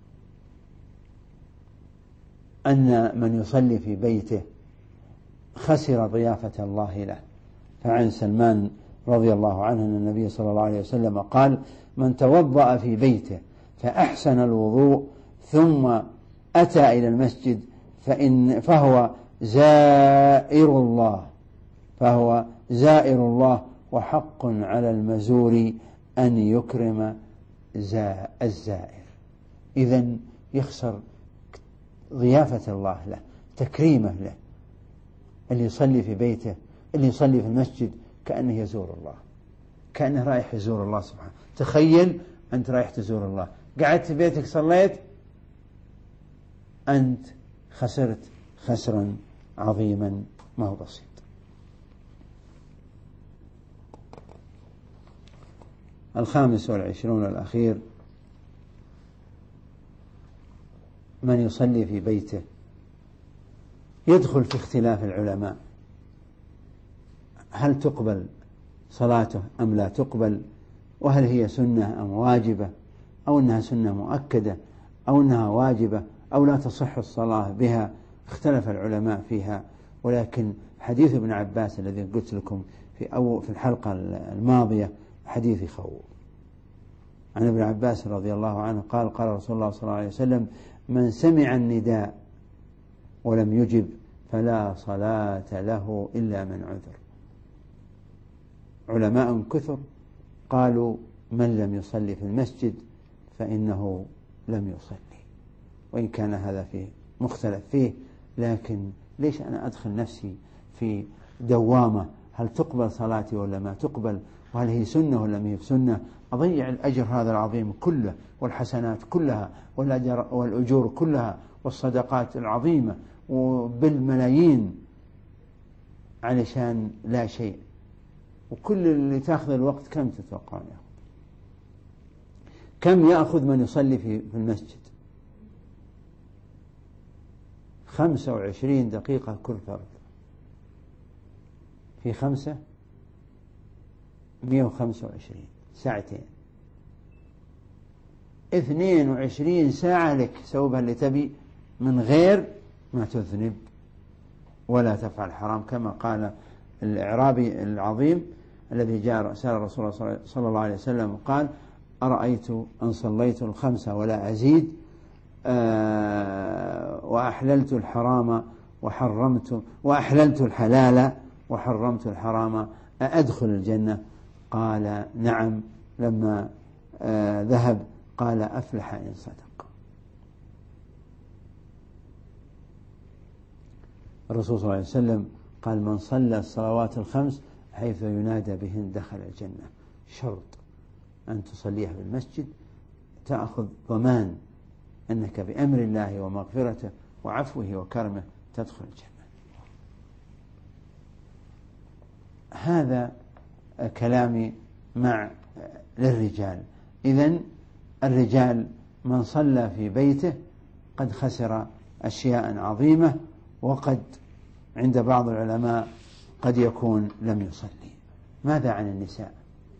Speaker 1: أن من يصلي في بيته خسر ضيافة الله له. فعن سلمان رضي الله عنه أن النبي صلى الله عليه وسلم قال: من توضأ في بيته فأحسن الوضوء ثم أتى إلى المسجد فإن فهو زائر الله فهو زائر الله وحق على المزور أن يكرم الزائر. إذن يخسر ضيافة الله له، تكريمه له. اللي يصلي في بيته، اللي يصلي في المسجد، كأنه يزور الله، كأنه رايح يزور الله سبحانه. تخيل أنت رايح تزور الله، قعدت في بيتك صليت، أنت خسرت خسرا عظيما ما هو بسيط. الخامس والعشرون الأخير: من يصلي في بيته يدخل في اختلاف العلماء، هل تقبل صلاته أم لا تقبل، وهل هي سنة أم واجبة، أو أنها سنة مؤكدة، أو أنها واجبة، أو لا تصح الصلاة بها. اختلف العلماء فيها. ولكن حديث ابن عباس الذي قلت لكم في أو في الحلقة الماضية حديث يخوف. عن ابن عباس رضي الله عنه قال: قال رسول الله صلى الله عليه وسلم: من سمع النداء ولم يجب فلا صلاة له إلا من عذر. علماء كثر قالوا: من لم يصلي في المسجد فإنه لم يصلي، وإن كان هذا فيه مختلف فيه. لكن ليش أنا أدخل نفسي في دوامة هل تقبل صلاتي ولا ما تقبل، وهل هي سنة ولا ما هي سنة؟ أضيع الأجر هذا العظيم كله، والحسنات كلها، والأجور كلها، والصدقات العظيمة وبالملايين علشان لا شيء. وكل اللي تأخذ الوقت كم تتوقع يأخذ؟ كم يأخذ من يصلي في المسجد؟ خمسة وعشرين دقيقة كل فرد، في خمسة مئة وخمسة وعشرين ساعتين، اثنين وعشرين ساعة لك سوبها اللي تبي من غير ما تذنب ولا تفعل حرام، كما قال الإعرابي العظيم الذي جاء سأل الرسول صلى الله عليه وسلم وقال: أرأيت أن صليت الخمسة ولا أزيد أه وأحللت الحرام وحرمت وأحللت الحلال وحرمت الحرام أأدخل الجنة؟ قال: نعم. لما أه ذهب قال: أفلح إن صدق. الرسول صلى الله عليه وسلم قال: من صلى الصلوات الخمس حيث ينادى بهن دخل الجنة. شرط أن تصليها في المسجد، تأخذ ضمان أنك بأمر الله ومغفرته وعفوه وكرمه تدخل الجنة. هذا كلامي مع للرجال. إذن الرجال من صلى في بيته قد خسر أشياء عظيمة، وقد عند بعض العلماء قد يكون لم يصلي. ماذا عن النساء؟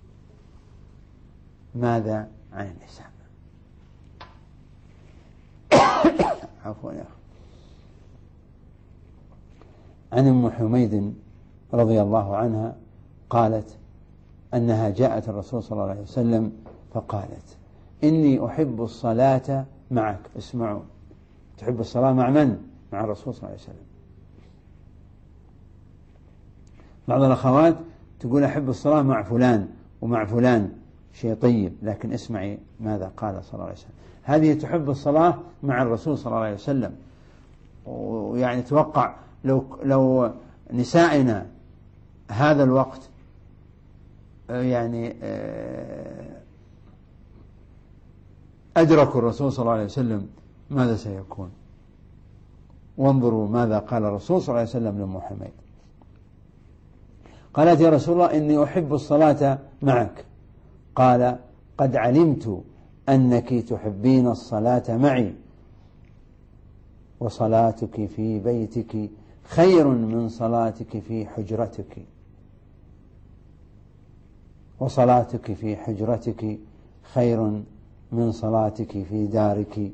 Speaker 1: ماذا عن النساء؟ عفوا يا أخي. عن أم حميد رضي الله عنها قالت أنها جاءت الرسول صلى الله عليه وسلم فقالت: إني أحب الصلاة معك. اسمعوا، تحب الصلاة مع من؟ مع الرسول صلى الله عليه وسلم. بعض الأخوات تقول أحب الصلاة مع فلان ومع فلان، شيء طيب، لكن اسمعي ماذا قال صلى الله عليه وسلم. هذه تحب الصلاة مع الرسول صلى الله عليه وسلم. ويعني توقع لو لو نسائنا هذا الوقت يعني أدركوا الرسول صلى الله عليه وسلم ماذا سيكون؟ وانظروا ماذا قال الرسول صلى الله عليه وسلم لأم حميد. قالت: يا رسول الله إني أحب الصلاة معك. قال: قد علمت أنك تحبين الصلاة معي، وصلاتك في بيتك خير من صلاتك في حجرتك، وصلاتك في حجرتك خير من صلاتك في دارك،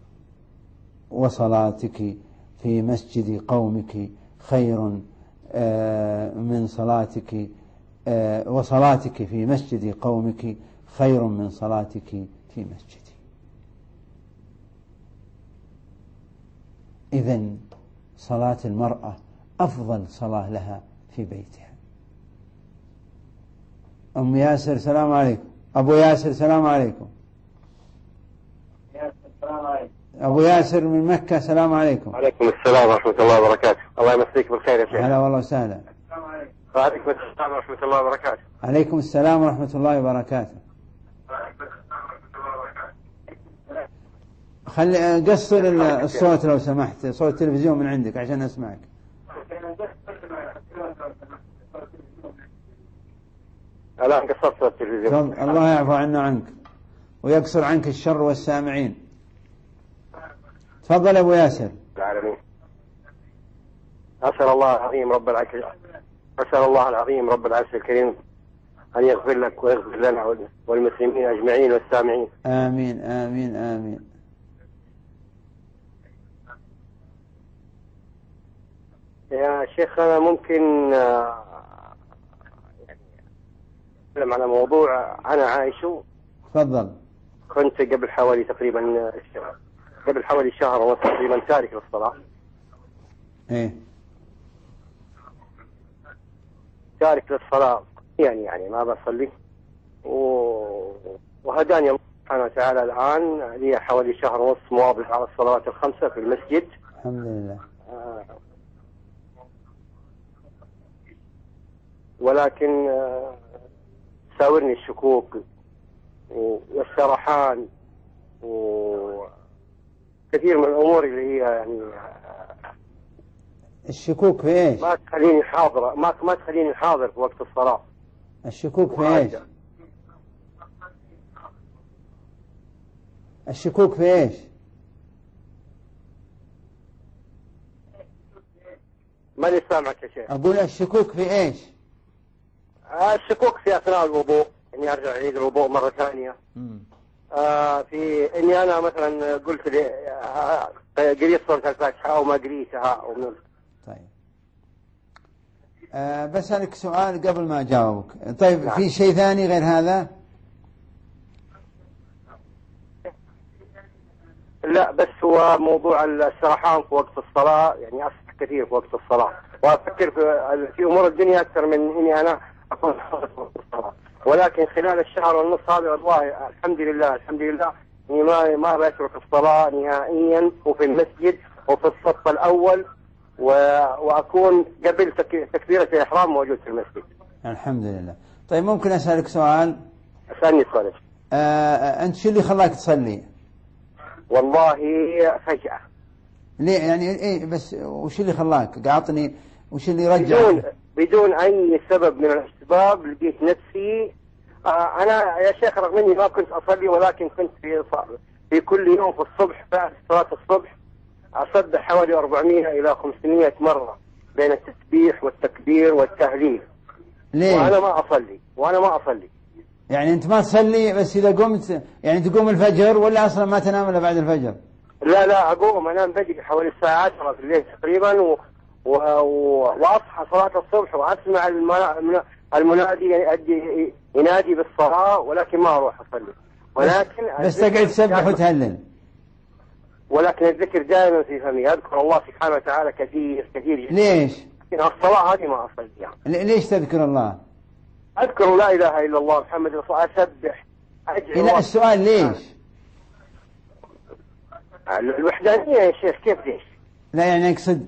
Speaker 1: وصلاتك في مسجد قومك خير من صلاتك وصلاتك في مسجد قومك خير من صلاتك في مسجدي. إذن صلاة المرأة أفضل صلاة لها في بيتها. أم ياسر سلام عليكم. أبو ياسر سلام عليكم. أبو ياسر من مكة سلام عليكم.
Speaker 5: عليكم السلام ورحمة الله وبركاته. الله يمسيك بالخير يا شيخ.
Speaker 1: هلا والله وسهلا.
Speaker 5: وعليكم السلام ورحمة الله وبركاته.
Speaker 1: عليكم السلام ورحمة الله وبركاته. خلي قصر الصوت لو سمحت، صوت التلفزيون من عندك عشان أسمعك.
Speaker 5: الآن قصرت صوت التلفزيون.
Speaker 1: الله يعفو عنا عنك ويقصر عنك الشر والسامعين. تفضل أبو ياسر.
Speaker 5: العالمين. أسأل الله العظيم رب العرش أسأل الله العظيم رب العرش الكريم أن يغفر لك ويغفر لنا والمسلمين أجمعين والسامعين.
Speaker 1: آمين آمين آمين.
Speaker 5: يا شيخ أنا ممكن يعني أتكلم على موضوع أنا عايشه.
Speaker 1: تفضل.
Speaker 5: كنت قبل حوالي تقريبا قبل حوالي شهر ونصف تقريبا تارك للصلاة.
Speaker 1: إيه.
Speaker 5: تارك للصلاة يعني يعني ما بصلي و... وهداني الله سبحانه وتعالى الآن لي حوالي شهر ونصف مواظب على الصلوات الخمسة في المسجد.
Speaker 1: الحمد لله.
Speaker 5: آه ولكن آه ساورني الشكوك والسرحان وكثير من الأمور اللي هي يعني
Speaker 1: الشكوك في إيش؟
Speaker 5: ما تخليني حاضر ما ما تخليني حاضر في وقت الصلاة.
Speaker 1: الشكوك في إيش؟ الشكوك في إيش؟
Speaker 5: ماني سامعك يا شيخ.
Speaker 1: أقول الشكوك في إيش؟
Speaker 5: الشكوك في أثناء الوضوء، إني أرجع أعيد الوضوء مرة ثانية. آه في إني أنا مثلا قلت لي آه قريت سورة الفاتحة أو ما قريتها أو من.
Speaker 1: طيب. آه بسألك سؤال قبل ما أجاوبك. طيب نعم. في شيء ثاني غير هذا؟
Speaker 5: لا بس هو موضوع السرحان في وقت الصلاة، يعني أسرح كثير في وقت الصلاة وأفكر في, في أمور الدنيا أكثر من إني أنا أكون حاضر في وقت الصلاة. ولكن خلال الشهر والنصف هذا والله الحمد لله الحمد لله إني ما ما بترك الصلاة نهائيا، وفي المسجد وفي الصف الأول و... وأكون قبل تك... تكبيرة الإحرام موجود في المسجد.
Speaker 1: الحمد لله. طيب ممكن أسألك سؤال؟
Speaker 5: أسألني سؤال.
Speaker 1: آه أنت شو اللي خلاك تصلي؟
Speaker 5: والله فجأة.
Speaker 1: ليه يعني إيه بس وش اللي خلاك؟ قاعطني وش اللي رجع؟
Speaker 5: بدون بدون أي سبب من الأسباب لقيت نفسي آه أنا يا شيخ رغم إني ما كنت أصلي، ولكن كنت في في كل يوم في الصبح بعد صلاة الصبح أصدق حوالي أربعمائة إلى خمسمائة مرة بين التسبيح والتكبير والتهليل.
Speaker 1: ليه؟
Speaker 5: وأنا ما أصلي وأنا ما أصلي.
Speaker 1: يعني أنت ما تصلي بس إذا قمت يعني تقوم الفجر ولا أصلا ما تنام إلا بعد الفجر؟
Speaker 5: لا لا أقوم أنام بدري حوالي الساعة عشرة في الليل تقريبا و... و... وأصحى صلاة الصبح وأسمع المنا... المنادي ينادي ينادي بالصلاة، ولكن ما أروح أصلي. ولكن
Speaker 1: بس تقعد تسبح وتهلل.
Speaker 5: ولكن الذكر دائما في فمي، أذكر الله سبحانه وتعالى كثير كثير جدا.
Speaker 1: ليش؟
Speaker 5: لكن الصلاة هذه ما أصلي يعني.
Speaker 1: ليش تذكر الله؟
Speaker 5: أذكر لا إله إلا الله محمد رسول الله، أسبح أدعي.
Speaker 1: لا السؤال ليش؟
Speaker 5: الوحدانية يا شيخ. كيف ليش؟
Speaker 1: لا يعني أقصد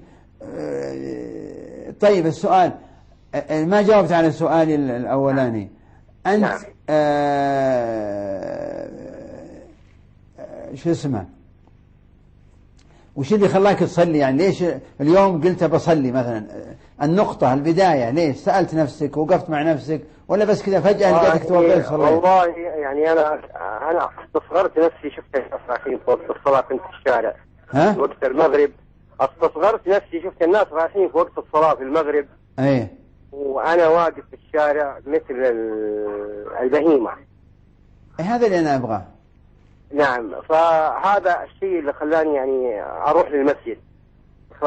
Speaker 1: طيب السؤال ما جاوبت على سؤالي الأولاني. أنت نعم. آه شو اسمه وش اللي خلاك تصلي؟ يعني ليش اليوم قلت بصلي مثلا؟ النقطة البداية ليش؟ سألت نفسك وقفت مع نفسك ولا بس كذا فجأة لقيتك توقف صليت؟
Speaker 5: والله يعني أنا أنا استصغرت نفسي، شفت الناس رايحين في وقت الصلاة كنت في الشارع. ها؟ وقت المغرب استصغرت نفسي، شفت الناس رايحين في وقت الصلاة في المغرب.
Speaker 1: ايه.
Speaker 5: وأنا واقف في الشارع مثل البهيمة.
Speaker 1: إيه هذا اللي أنا أبغاه.
Speaker 5: نعم، فهذا الشيء اللي خلاني يعني أروح للمسجد. ف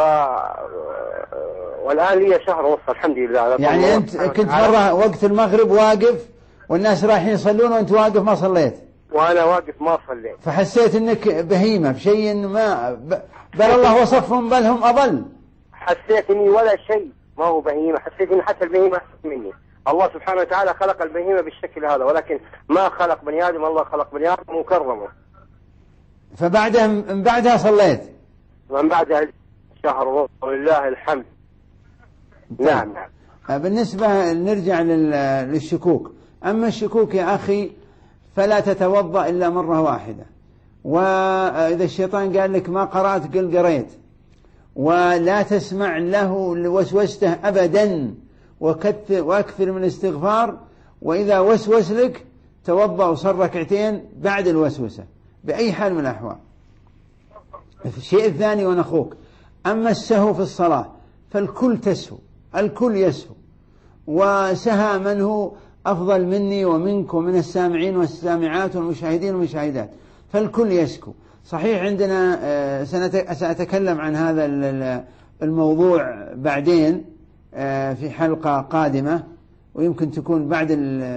Speaker 5: والآن لي شهر ونص الحمد لله.
Speaker 1: يعني أنت كنت مرة وقت المغرب واقف والناس رايحين يصلون وأنت واقف ما صليت؟
Speaker 5: وأنا واقف ما صليت.
Speaker 1: فحسيت أنك بهيمة بشيء ما بل الله وصفهم بل هم أضل.
Speaker 5: حسيت إني ولا شيء، ما هو بهيمة، حسيت إن حتى البهيمة أحسن مني. الله سبحانه وتعالى خلق البهيمة بالشكل هذا، ولكن ما خلق بني آدم، الله خلق بني آدم وكرمه.
Speaker 1: فبعدها من بعدها صليت؟
Speaker 5: من بعدها شهر ونص ولله الحمد. نعم نعم.
Speaker 1: بالنسبة نرجع للشكوك. أما الشكوك يا أخي فلا تتوضأ إلا مرة واحدة، وإذا الشيطان قال لك ما قرأت قل قريت، ولا تسمع له وسوسته أبدا، وأكثر من الاستغفار، وإذا وسوس لك توضأ وصل ركعتين بعد الوسوسة بأي حال من الأحوال. الشيء الثاني ونخوك، أما السهو في الصلاة فالكل تسهو، الكل يسهو، وسهى من هو أفضل مني ومنك ومن السامعين والسامعات والمشاهدين والمشاهدات، فالكل يسكو. صحيح عندنا سأتكلم عن هذا الموضوع بعدين في حلقة قادمة، ويمكن تكون بعد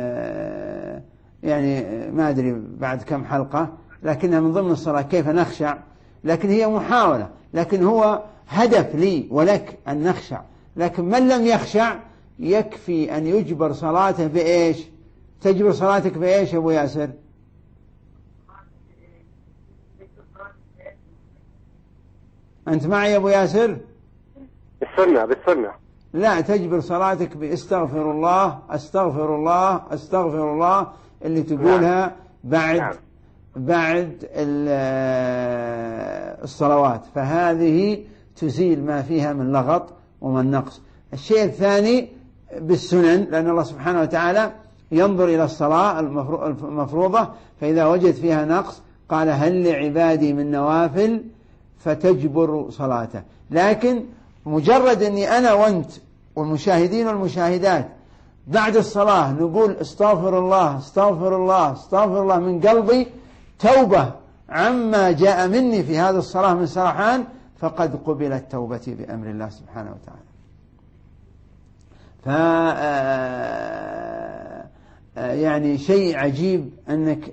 Speaker 1: يعني ما أدري بعد كم حلقة، لكنها من ضمن الصلاة كيف نخشع، لكن هي محاولة، لكن هو هدف لي ولك أن نخشع. لكن من لم يخشع يكفي أن يجبر صلاته بإيش؟ تجبر صلاتك بإيش يا أبو ياسر؟ أنت معي يا أبو ياسر؟
Speaker 5: بالسنة بالسنة.
Speaker 1: لا، تجبر صلاتك باستغفر الله استغفر الله استغفر الله اللي تقولها بعد نعم. بعد الصلوات، فهذه تزيل ما فيها من لغط ومن نقص. الشيء الثاني بالسنن، لأن الله سبحانه وتعالى ينظر إلى الصلاة المفروضة، فإذا وجد فيها نقص قال هل لعبادي من نوافل فتجبر صلاته. لكن مجرد أني أنا وأنت والمشاهدين والمشاهدات بعد الصلاة نقول استغفر الله استغفر الله استغفر الله من قلبي توبة عما جاء مني في هذه الصلاة من سرحان، فقد قبلت توبتي بأمر الله سبحانه وتعالى. ف يعني شيء عجيب أنك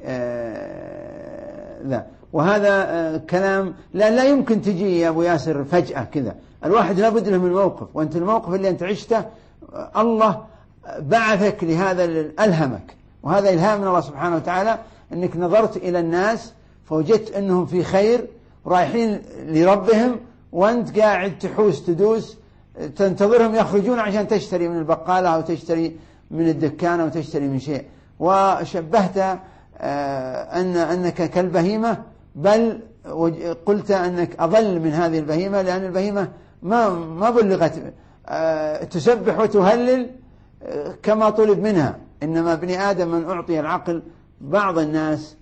Speaker 1: لا، وهذا كلام لا لا يمكن تجي يا أبو ياسر فجأة كذا، الواحد لابد له من موقف، وأنت الموقف اللي أنت عشته الله بعثك لهذا ألهمك، وهذا إلهام من الله سبحانه وتعالى، أنك نظرت إلى الناس فوجدت أنهم في خير رايحين لربهم، وأنت قاعد تحوس تدوس تنتظرهم يخرجون عشان تشتري من البقالة أو تشتري من الدكان أو تشتري من شيء، وشبهت أن أنك كالبهيمة، بل قلت أنك أضل من هذه البهيمة، لأن البهيمة ما ما بلغت تسبح وتهلل كما طلب منها، إنما ابن آدم من أعطي العقل. بعض الناس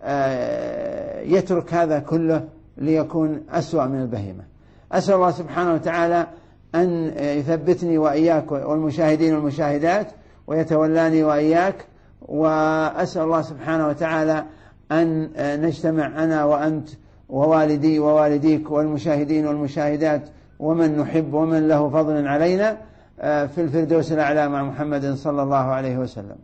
Speaker 1: يترك هذا كله ليكون أسوأ من البهيمة. أسأل الله سبحانه وتعالى أن يثبتني وإياك والمشاهدين والمشاهدات ويتولاني وإياك، وأسأل الله سبحانه وتعالى أن نجتمع أنا وأنت ووالدي ووالديك والمشاهدين والمشاهدات ومن نحب ومن له فضل علينا في الفردوس الأعلى مع محمد صلى الله عليه وسلم.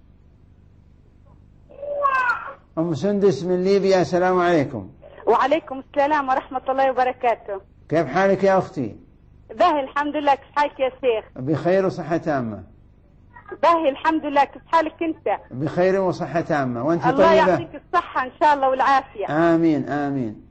Speaker 1: أم سندس من ليبيا، السلام عليكم.
Speaker 6: وعليكم السلام ورحمة الله وبركاته.
Speaker 1: كيف حالك يا أختي؟
Speaker 6: باهي الحمد لله، كيف حالك يا شيخ؟
Speaker 1: بخير وصحة تامة.
Speaker 6: باهي الحمد لله، كيف حالك أنت؟
Speaker 1: بخير وصحة تامة، وأنت
Speaker 6: الله
Speaker 1: طيبة؟
Speaker 6: الله يعطيك الصحة إن شاء الله والعافية.
Speaker 1: آمين آمين.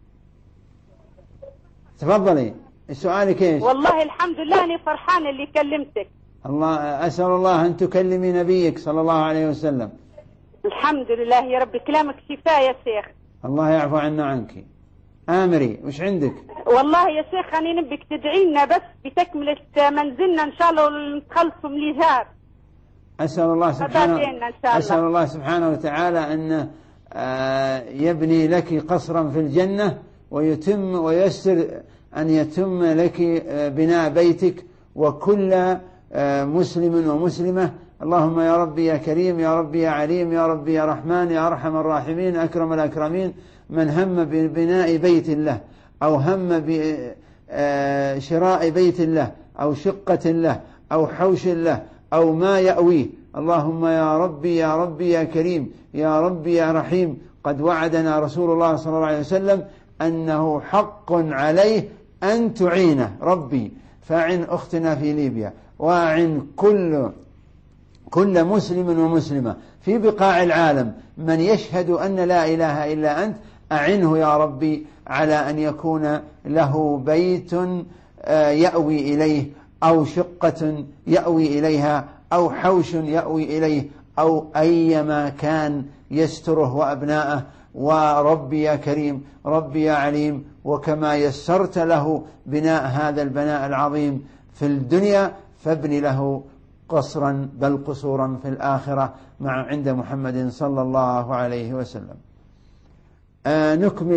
Speaker 1: تفضلي، سؤالك ايش؟
Speaker 6: والله الحمد لله أنا فرحانة اللي كلمتك.
Speaker 1: الله أسأل الله أن تكلمي نبيك صلى الله عليه وسلم.
Speaker 6: الحمد لله يا رب، كلامك شفاء يا شيخ.
Speaker 1: الله يعفو عنا عنك. آمري، وش عندك؟
Speaker 6: والله يا شيخ أنا نبيك تدعي لنا بس بتكملة منزلنا إن شاء الله ونخلصوا مليزار.
Speaker 1: أسأل الله سبحانه أسأل الله سبحانه وتعالى أن يبني لك قصرا في الجنة، ويتم ويسر أن يتم لك بناء بيتك وكل مسلم ومسلمة. اللهم يا ربي يا كريم يا ربي يا عليم يا ربي يا رحمن يا أرحم الراحمين أكرم الأكرمين، من هم ببناء بيت الله أو هم شراء بيت له أو شقة له أو حوش له أو ما يأويه. اللهم يا ربي يا ربي يا كريم يا ربي يا رحيم. قد وعدنا رسول الله صلى الله عليه وسلم أنه حق عليه أن تعينه ربي، فأعن أختنا في ليبيا، وأعن كل كل مسلم ومسلمة في بقاع العالم من يشهد أن لا إله إلا أنت، أعنه يا ربي على أن يكون له بيت يأوي إليه أو شقة يأوي إليها أو حوش يأوي إليه أو أيما كان يستره وأبناءه. وربي يا كريم ربي يا عليم، وكما يسرت له بناء هذا البناء العظيم في الدنيا فابن له قصرا بل قصورا في الآخرة مع عند محمد صلى الله عليه وسلم. آه نكمل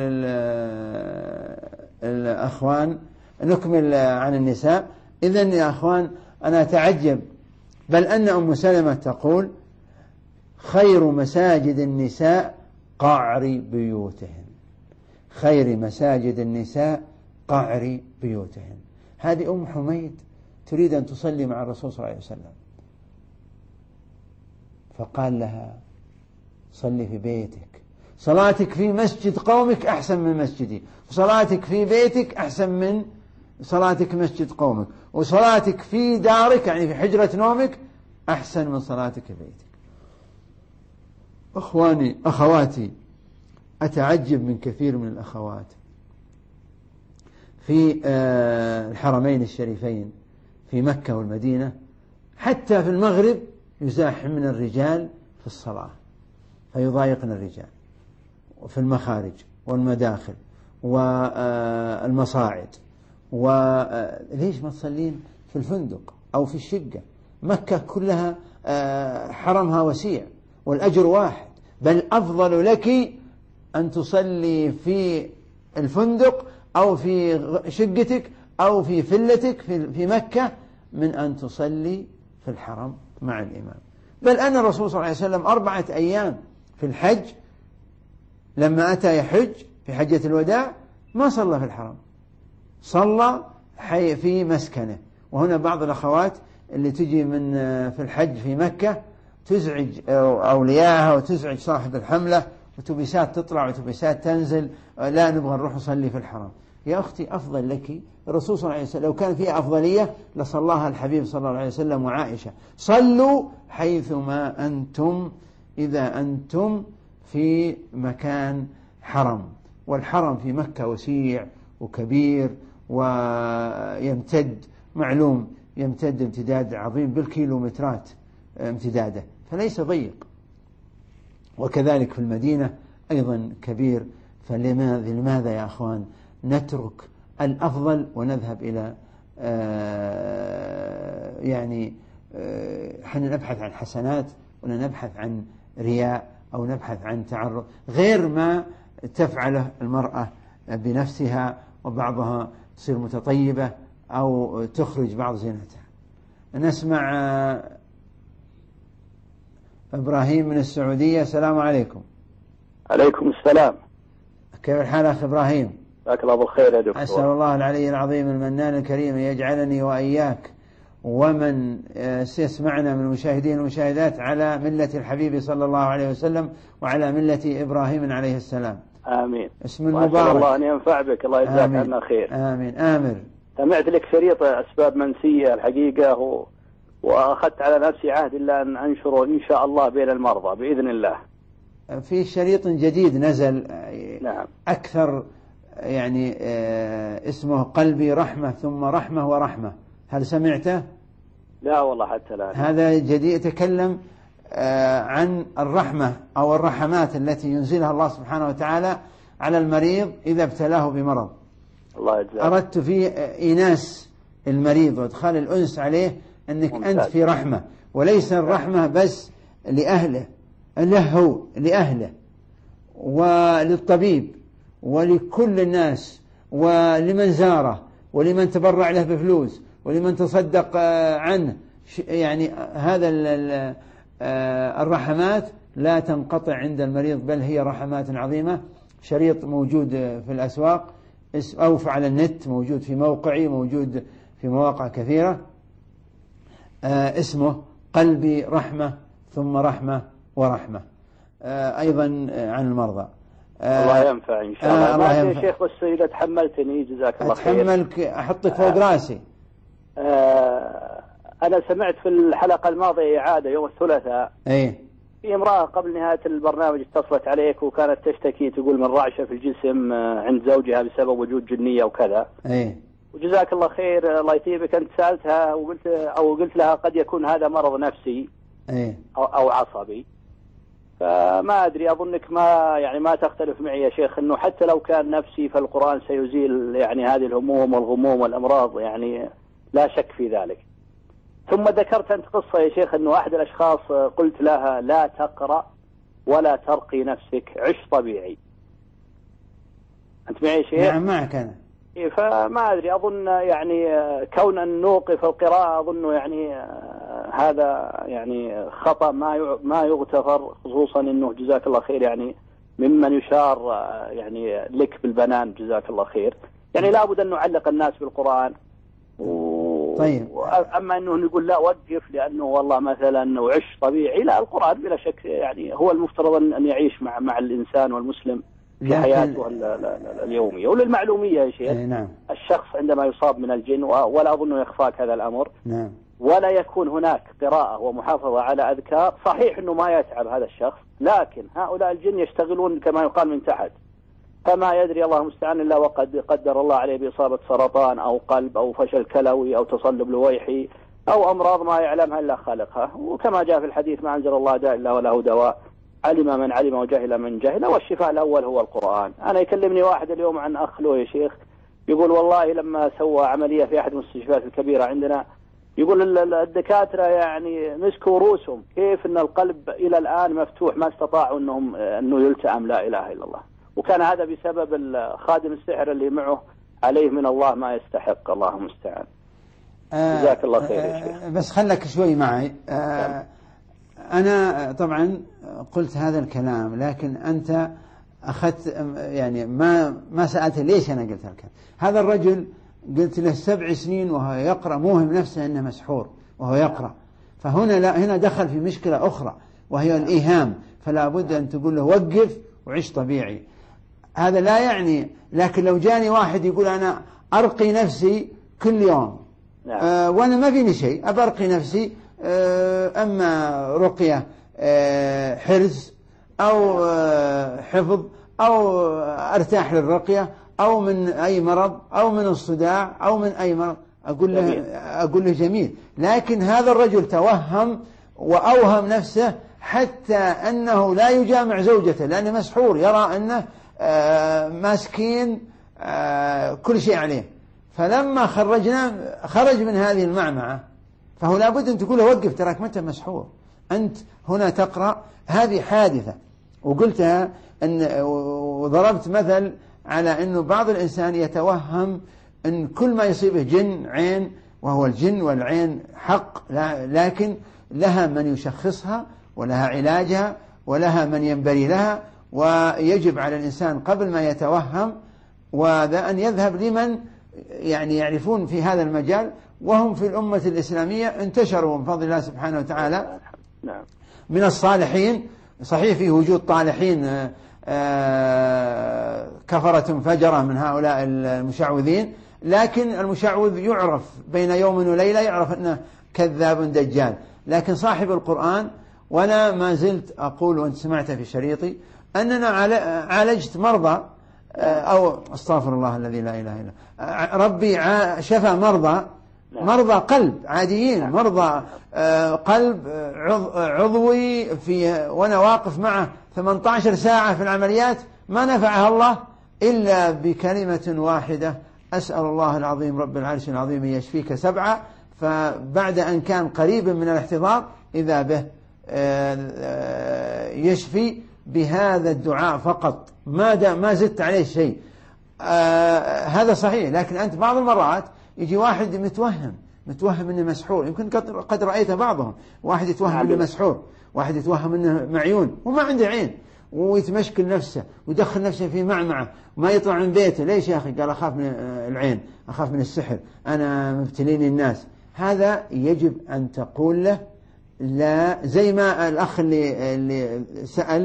Speaker 1: الأخوان، نكمل عن النساء. إذن يا أخوان أنا أتعجب، بل أن أم سلمة تقول خير مساجد النساء قعر بيوتهن، خير مساجد النساء قعر بيوتهن. هذه أم حميد تريد أن تصلي مع الرسول صلى الله عليه وسلم، فقال لها صلي في بيتك، صلاتك في مسجد قومك أحسن من مسجدي، وصلاتك في بيتك أحسن من صلاتك مسجد قومك، وصلاتك في دارك يعني في حجرة نومك أحسن من صلاتك في بيتك. أخواني أخواتي، أتعجب من كثير من الأخوات في الحرمين الشريفين في مكة والمدينة، حتى في المغرب يزاحمن الرجال في الصلاة فيضايقن الرجال، وفي المخارج والمداخل والمصاعد. وليش ما تصلين في الفندق أو في الشقة؟ مكة كلها حرمها وسيع والأجر واحد، بل أفضل لك أن تصلي في الفندق أو في شقتك أو في فلتك في مكة من أن تصلي في الحرم مع الإمام. بل أن الرسول صلى الله عليه وسلم أربعة أيام في الحج لما أتى يحج في حجة الوداع ما صلى في الحرم، صلى في مسكنه. وهنا بعض الأخوات اللي تجي من في الحج في مكة تزعج أولياءها وتزعج صاحب الحملة، وتبسات تطلع وتبسات تنزل، لا نبغى نروح نصلي في الحرم. يا أختي أفضل لك، الرسول صلى الله عليه وسلم لو كان فيها أفضلية لصلاها الحبيب صلى الله عليه وسلم وعائشة. صلوا حيثما أنتم إذا أنتم في مكان حرم، والحرم في مكة وسيع وكبير ويمتد، معلوم يمتد امتداد عظيم بالكيلومترات امتداده، فليس ضيق. وكذلك في المدينة أيضا كبير. فلماذا لماذا يا أخوان نترك الأفضل ونذهب إلى آه يعني حن آه نبحث عن حسنات ولا نبحث عن رياء أو نبحث عن تعرض غير ما تفعله المرأة بنفسها، وبعضها تصير متطيبة أو تخرج بعض زينتها. نسمع آه إبراهيم من السعودية. السلام عليكم.
Speaker 7: عليكم السلام. كيف
Speaker 1: الحال أخي إبراهيم؟
Speaker 7: جزاك الله بالخير يا دكتور.
Speaker 1: أسأل الله العلي العظيم المنان الكريم يجعلني وإياك ومن يسمعنا من المشاهدين والمشاهدات على ملة الحبيب صلى الله عليه وسلم وعلى ملة إبراهيم عليه السلام.
Speaker 7: آمين.
Speaker 1: اسم المبارك.
Speaker 7: الله أن ينفع بك، الله يجزاك عنا خير.
Speaker 1: آمين آمر.
Speaker 7: سمعت لك شريط أسباب منسية الحقيقة و... وأخذت على نفسي عهد إلا أن أنشره إن شاء الله بين المرضى بإذن الله.
Speaker 1: في شريط جديد نزل.
Speaker 7: نعم.
Speaker 1: أكثر يعني اسمه قلبي رحمة ثم رحمة ورحمة، هل سمعته؟
Speaker 7: لا والله حتى لا.
Speaker 1: هذا جديد يتكلم عن الرحمة أو الرحمات التي ينزلها الله سبحانه وتعالى على المريض إذا ابتلاه بمرض.
Speaker 7: الله يجزاك.
Speaker 1: أردت فيه إيناس المريض وإدخال الأنس عليه أنك ممتاز. أنت في رحمة، وليس الرحمة بس لأهله، له لأهله وللطبيب ولكل الناس ولمن زاره ولمن تبرع له بفلوس ولمن تصدق عنه. يعني هذا الرحمات لا تنقطع عند المريض، بل هي رحمات عظيمة. شريط موجود في الأسواق، أو على النت، موجود في موقعي، موجود في مواقع كثيرة، اسمه قلبي رحمة ثم رحمة ورحمة، أيضا عن المرضى.
Speaker 7: الله ينفع إن شاء الله. الله ينفع. شيخ بس إذا تحملتني جزاك الله خير.
Speaker 1: أتحملك، أحطك فوق راسي.
Speaker 7: آه أنا سمعت في الحلقة الماضية إعادة يوم الثلاثاء.
Speaker 1: إيه.
Speaker 7: في امرأة قبل نهاية البرنامج اتصلت عليك وكانت تشتكي، تقول من رعشة في الجسم عند زوجها بسبب وجود جنية وكذا.
Speaker 1: إيه.
Speaker 7: وجزاك الله خير، الله يطيبك، أنت سألتها وقلت أو قلت لها قد يكون هذا مرض نفسي.
Speaker 1: إيه.
Speaker 7: أو, أو عصبي. فما أدري، أظنك ما يعني ما تختلف معي يا شيخ أنه حتى لو كان نفسي فالقرآن سيزيل يعني هذه الهموم والغموم والأمراض، يعني لا شك في ذلك. ثم ذكرت أنت قصة يا شيخ أنه أحد الأشخاص قلت لها لا تقرأ ولا ترقي نفسك، عش طبيعي. أنت معي يا شيخ؟
Speaker 1: نعم معك أنا.
Speaker 7: فما أدري، أظن يعني كون أن نوقف القراءة أظن يعني هذا يعني خطأ ما ما يغتفر، خصوصا أنه جزاك الله خير يعني ممن يشار يعني لك بالبنان، جزاك الله خير. يعني لابد أن نعلق الناس بالقرآن. و...
Speaker 1: طيب.
Speaker 7: أما أنه نقول لا وقف لأنه والله مثلا وعش طبيعي، لا، القرآن بلا شك يعني هو المفترض أن يعيش مع مع الإنسان والمسلم في حياته اليومية وللمعلومية يا شيخ.
Speaker 1: نعم.
Speaker 7: الشخص عندما يصاب من الجن، ولا أظن يخفاك هذا الأمر.
Speaker 1: نعم.
Speaker 7: ولا يكون هناك قراءة ومحافظة على أذكار، صحيح أنه ما يتعب هذا الشخص، لكن هؤلاء الجن يشتغلون كما يقال من تحت، فما يدري الله المستعان إلا وقد قدر الله عليه بإصابة سرطان أو قلب أو فشل كلوي أو تصلب لويحي أو أمراض ما يعلمها إلا خالقها. وكما جاء في الحديث ما أنزل الله داء إلا وله دواء، علم من علم وجهل من جهل، والشفاء الأول هو القرآن. أنا يكلمني واحد اليوم عن أخ له يا شيخ، يقول والله لما سوى عملية في أحد المستشفيات الكبيرة عندنا، يقول الدكاترة يعني مسكوا رؤوسهم كيف أن القلب إلى الآن مفتوح، ما استطاعوا أنهم أنه يلتئم لا إله إلا الله، وكان هذا بسبب خادم السحر اللي معه عليه من الله ما يستحق، الله المستعان. جزاك الله خير يا شيخ.
Speaker 1: بس خلك شوي معي. آه أنا طبعا قلت هذا الكلام، لكن أنت أخذت يعني ما ما سألت ليش أنا قلت هالكلام. هذا الرجل قلت له سبع سنين وهو يقرأ، موهم نفسه أنه مسحور وهو يقرأ، فهنا لا هنا دخل في مشكلة أخرى وهي الإيهام، فلا بد أن تقول له وقف وعيش طبيعي. هذا لا يعني، لكن لو جاني واحد يقول أنا أرقي نفسي كل يوم آه وأنا ما فيني شيء، أبرقي نفسي آه أما رقية آه حرز أو آه حفظ أو أرتاح للرقية أو من أي مرض أو من الصداع أو من أي مرض، أقول له أقول له جميل. لكن هذا الرجل توهم وأوهم نفسه حتى أنه لا يجامع زوجته لأنه مسحور، يرى أنه آه مسكين آه كل شيء عليه. فلما خرجنا خرج من هذه المعمعة، فهو لابد أن تقول له وقف، تراك متى مسحور، أنت هنا تقرأ. هذه حادثة وقلتها أن وضربت مثل على أنه بعض الإنسان يتوهم أن كل ما يصيبه جن عين، وهو الجن والعين حق، لكن لها من يشخصها ولها علاجها ولها من ينبري لها، ويجب على الإنسان قبل ما يتوهم وذا أن يذهب لمن يعني يعرفون في هذا المجال، وهم في الأمة الإسلامية انتشروا من فضل الله سبحانه وتعالى من الصالحين. صحيح في وجود طالحين كفرة فجرة من هؤلاء المشعوذين، لكن المشعوذ يعرف بين يوم وليلة، يعرف أنه كذاب دجال. لكن صاحب القرآن، وأنا ما زلت أقول وأنت سمعت في شريطي أننا عالجت مرضى، أو استغفر الله الذي لا إله إلا ربي شفى مرضى مرضى قلب عاديين، مرضى قلب عضوي في وأنا واقف معه ثمانية عشر ساعة في العمليات ما نفعها الله إلا بكلمة واحدة: أسأل الله العظيم رب العرش العظيم يشفيك سبعة. فبعد أن كان قريبا من الاحتضار إذا به يشفي بهذا الدعاء فقط، ما ما زدت عليه شيء. آه هذا صحيح. لكن أنت بعض المرات يجي واحد متوهم متوهم أنه مسحور، يمكن قد رأيت بعضهم، واحد يتوهم أنه مسحور، واحد يتوهم أنه معيون وما عنده عين، ويتمشكل نفسه ويدخل نفسه في معمعة وما يطلع من بيته. ليش يا أخي؟ قال أخاف من العين، أخاف من السحر، أنا مبتلين الناس. هذا يجب أن تقول له لا، زي ما الأخ اللي, اللي سأل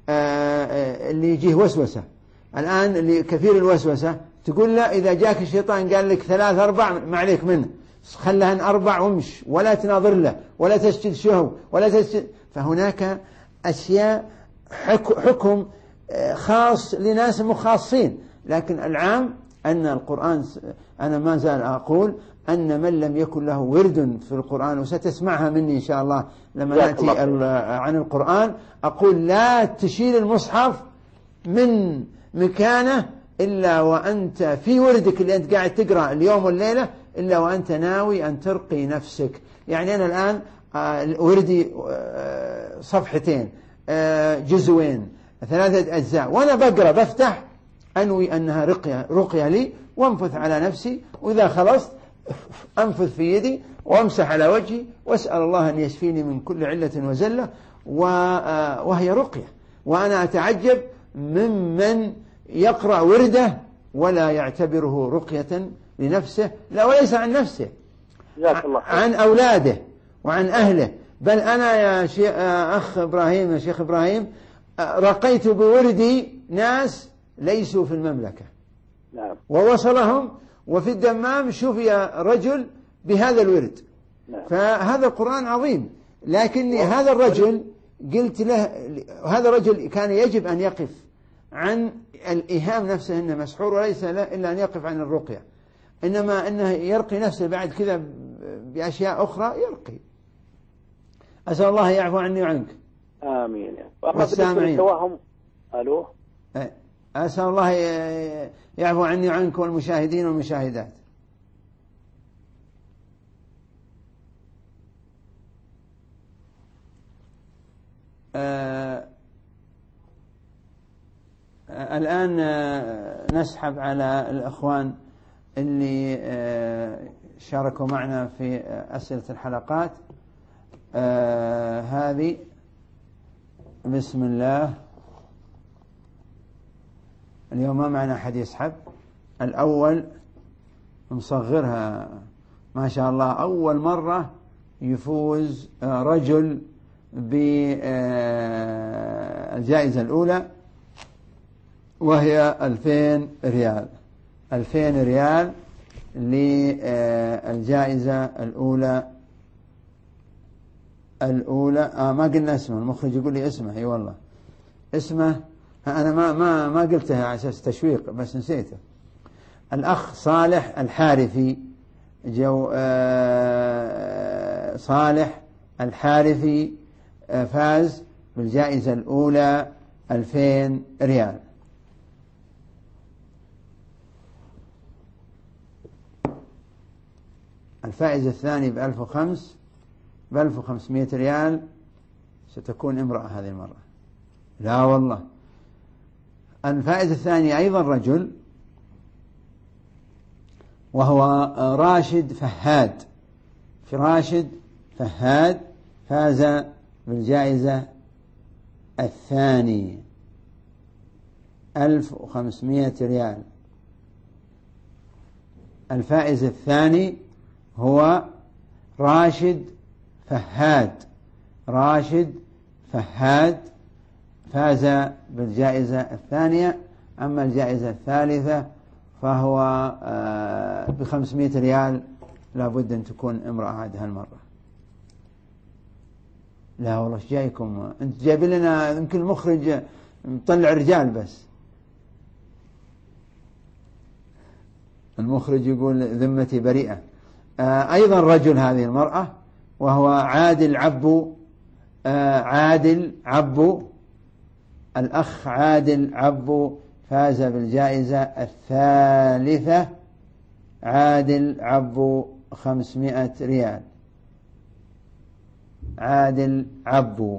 Speaker 1: اللي يجيه وسوسة الآن، اللي كثير الوسوسة، تقول له إذا جاك الشيطان قال لك ثلاث أربع ما عليك منه، خلهن أربع وامش، ولا تناظر له ولا تسجد شهو ولا تسجد. فهناك أشياء حكم خاص لناس مخاصين، لكن العام أن القرآن، أنا ما زال أقول أن من لم يكن له ورد في القرآن، وستسمعها مني إن شاء الله لما نأتي عن القرآن، أقول لا تشيل المصحف من مكانه إلا وأنت في وردك اللي أنت قاعد تقرأ اليوم والليلة، إلا وأنت ناوي أن ترقي نفسك. يعني أنا الآن وردي صفحتين، جزوين، ثلاثة أجزاء، وأنا بقرأ بفتح أنوي أنها رقية, رقية لي، وانفث على نفسي، وإذا خلصت أنفث في يدي وامسح على وجهي واسأل الله أن يشفيني من كل علة وزلة، وهي رقية. وأنا أتعجب ممن يقرأ ورده ولا يعتبره رقية لنفسه، لا وليس عن نفسه، عن أولاده وعن أهله. بل أنا يا شيخ أخ إبراهيم، يا شيخ إبراهيم، رقيت بوردي ناس ليسوا في المملكة
Speaker 7: نعم.
Speaker 1: ووصلهم، وفي الدمام شوفي رجل بهذا الورد
Speaker 7: نعم.
Speaker 1: فهذا القرآن عظيم. لكن هذا الرجل قلت له، هذا الرجل كان يجب أن يقف عن الإيهام نفسه أنه مسحور، وليس له إلا أن يقف عن الرقية، إنما أنه يرقي نفسه بعد كذا بأشياء أخرى يرقي. أسأل الله يعفو عني وعنك.
Speaker 7: آمين. والسامعين. ألو.
Speaker 1: أسأل الله يعفو عني وعنك والمشاهدين والمشاهدات. آه الآن نسحب على الأخوان اللي شاركوا معنا في أسئلة الحلقات آه هذه. بسم الله. اليوم ما معنا أحد يسحب. الأول مصغرها ما شاء الله، أول مرة يفوز رجل بالجائزة الأولى، وهي ألفين ريال. ألفين ريال للجائزة الأولى. الأولى آه ما قلنا اسمه، المخرج يقول لي اسمه. اي والله اسمه أنا ما ما ما قلتها على أساس تشويق بس نسيته. الأخ صالح الحارثي، جو آه صالح الحارثي آه فاز بالجائزة الأولى ألفين ريال. الفائز الثاني بألف وخمس بألف وخمسمائة ريال، ستكون امرأة هذه المرة. لا والله. الفائز الثاني أيضا رجل، وهو راشد فهاد. في راشد فهاد فاز بالجائزة الثاني ألف وخمسمائة ريال. الفائز الثاني هو راشد فهاد. راشد فهاد فاز بالجائزة الثانية. أما الجائزة الثالثة فهو بخمسمائة ريال، لابد أن تكون امرأة عاد هالمرة. لا والله ايش جايكم انت جايب لنا؟ يمكن المخرج مطلع رجال بس. المخرج يقول ذمتي بريئة. آه أيضا رجل هذه المرأة، وهو عادل عبو. آه عادل عبو، الأخ عادل عبو فاز بالجائزة الثالثة. عادل عبو خمسمائة ريال. عادل عبو.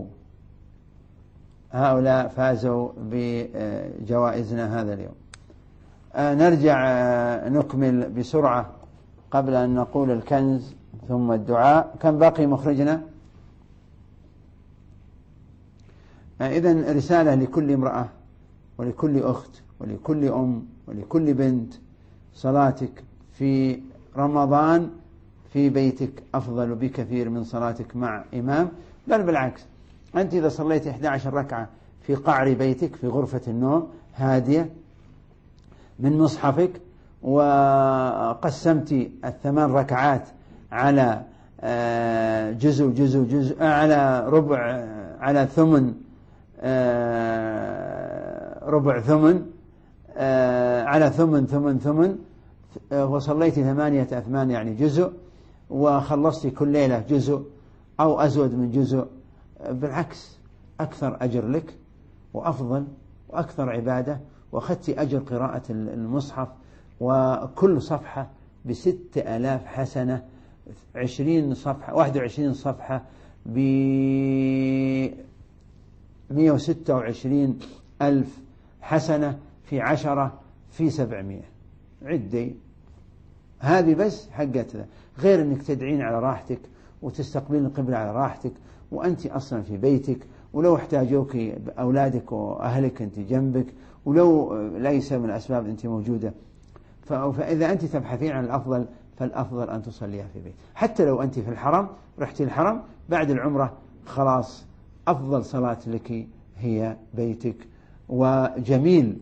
Speaker 1: هؤلاء فازوا بجوائزنا هذا اليوم. آه نرجع آه نكمل بسرعة قبل أن نقول الكنز ثم الدعاء. كم باقي مخرجنا؟ إذن رسالة لكل امرأة ولكل أخت ولكل أم ولكل بنت: صلاتك في رمضان في بيتك أفضل بكثير من صلاتك مع إمام، بل بالعكس، أنت إذا صليت إحدى عشرة ركعة في قعر بيتك في غرفة النوم هادية من مصحفك، وقسمت الثمان ركعات على جزء جزء جزء على ربع على ثمن ربع ثمن على ثمن ثمن ثمن وصليت ثمانية أثمان يعني جزء، وخلصت كل ليلة جزء أو أزود من جزء، بالعكس أكثر أجر لك وأفضل وأكثر عبادة، وأخذت أجر قراءة المصحف، وكل صفحة بست آلاف حسنة، عشرين صفحة واحد وعشرين صفحة بمئة وستة وعشرين ألف حسنة في عشرة في سبعمائة. عدي هذه بس حقتها، غير أنك تدعين على راحتك وتستقبلين القبلة على راحتك وأنت أصلا في بيتك، ولو احتاجوك أولادك وأهلك أنت جنبك، ولو ليس من الأسباب أنت موجودة. فإذا أنت تبحثين عن الأفضل فالأفضل أن تصليها في بيت. حتى لو أنت في الحرم، رحتي الحرم بعد العمرة، خلاص أفضل صلاة لك هي بيتك. وجميل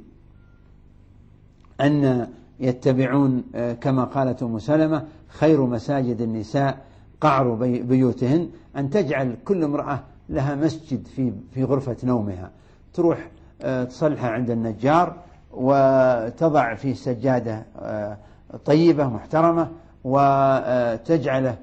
Speaker 1: أن يتبعون كما قالت أم سلمة: خير مساجد النساء قعر بيوتهن، أن تجعل كل امرأة لها مسجد في في غرفة نومها، تروح تصلحها عند النجار وتضع فيه سجادة طيبة محترمة، وتجعله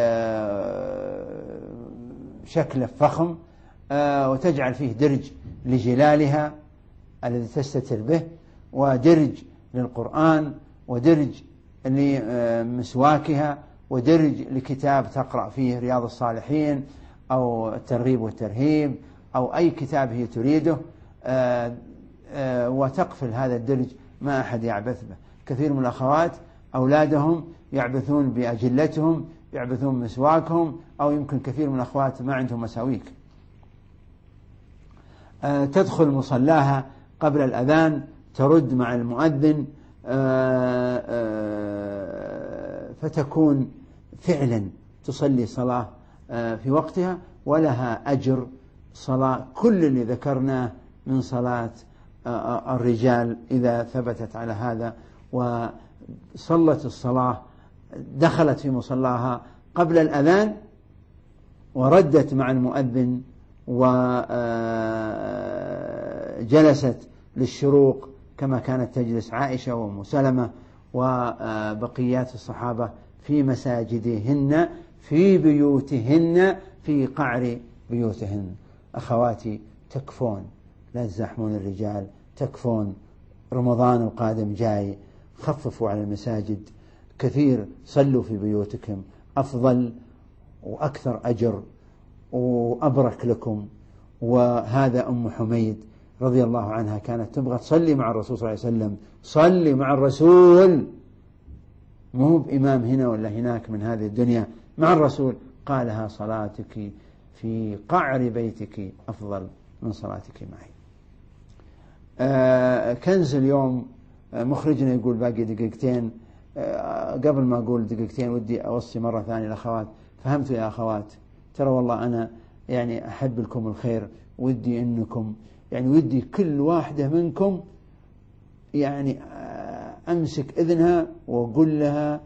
Speaker 1: شكله فخم، وتجعل فيه درج لجلالها الذي تستتر به، ودرج للقرآن، ودرج لمسواكها، ودرج لكتاب تقرأ فيه رياض الصالحين أو الترغيب والترهيب أو أي كتاب هي تريده، وتقفل هذا الدرج ما أحد يعبث به. كثير من الأخوات أولادهم يعبثون بأجلتهم، يعبثون مسواكهم، أو يمكن كثير من الأخوات ما عندهم مساويك. تدخل مصلاها قبل الأذان، ترد مع المؤذن، فتكون فعلا تصلي صلاة في وقتها، ولها أجر صلاة كل اللي ذكرناه من صلاة الرجال إذا ثبتت على هذا، وصلت الصلاة، دخلت في مصلاها قبل الأذان وردت مع المؤذن وجلست للشروق كما كانت تجلس عائشة وأم سلمة وبقيات الصحابة في مساجدهن في بيوتهن في قعر بيوتهن. أخواتي تكفون، لا تزاحمون الرجال، تكفون. رمضان القادم جاي، خففوا على المساجد كثير، صلوا في بيوتكم، أفضل وأكثر أجر وأبرك لكم. وهذا أم حميد رضي الله عنها كانت تبغى تصلي مع الرسول صلى الله عليه وسلم، صلي مع الرسول، مو بإمام هنا ولا هناك من هذه الدنيا، مع الرسول. قالها: صلاتك في قعر بيتك أفضل من صلاتك معي. آه كنز اليوم، آه مخرجنا يقول باقي دقيقتين. آه قبل ما أقول دقيقتين ودي أوصي مرة ثانية الأخوات. فهمتوا يا أخوات؟ ترى والله أنا يعني أحب لكم الخير، ودي إنكم يعني ودي كل واحدة منكم يعني أمسك إذنها وأقول لها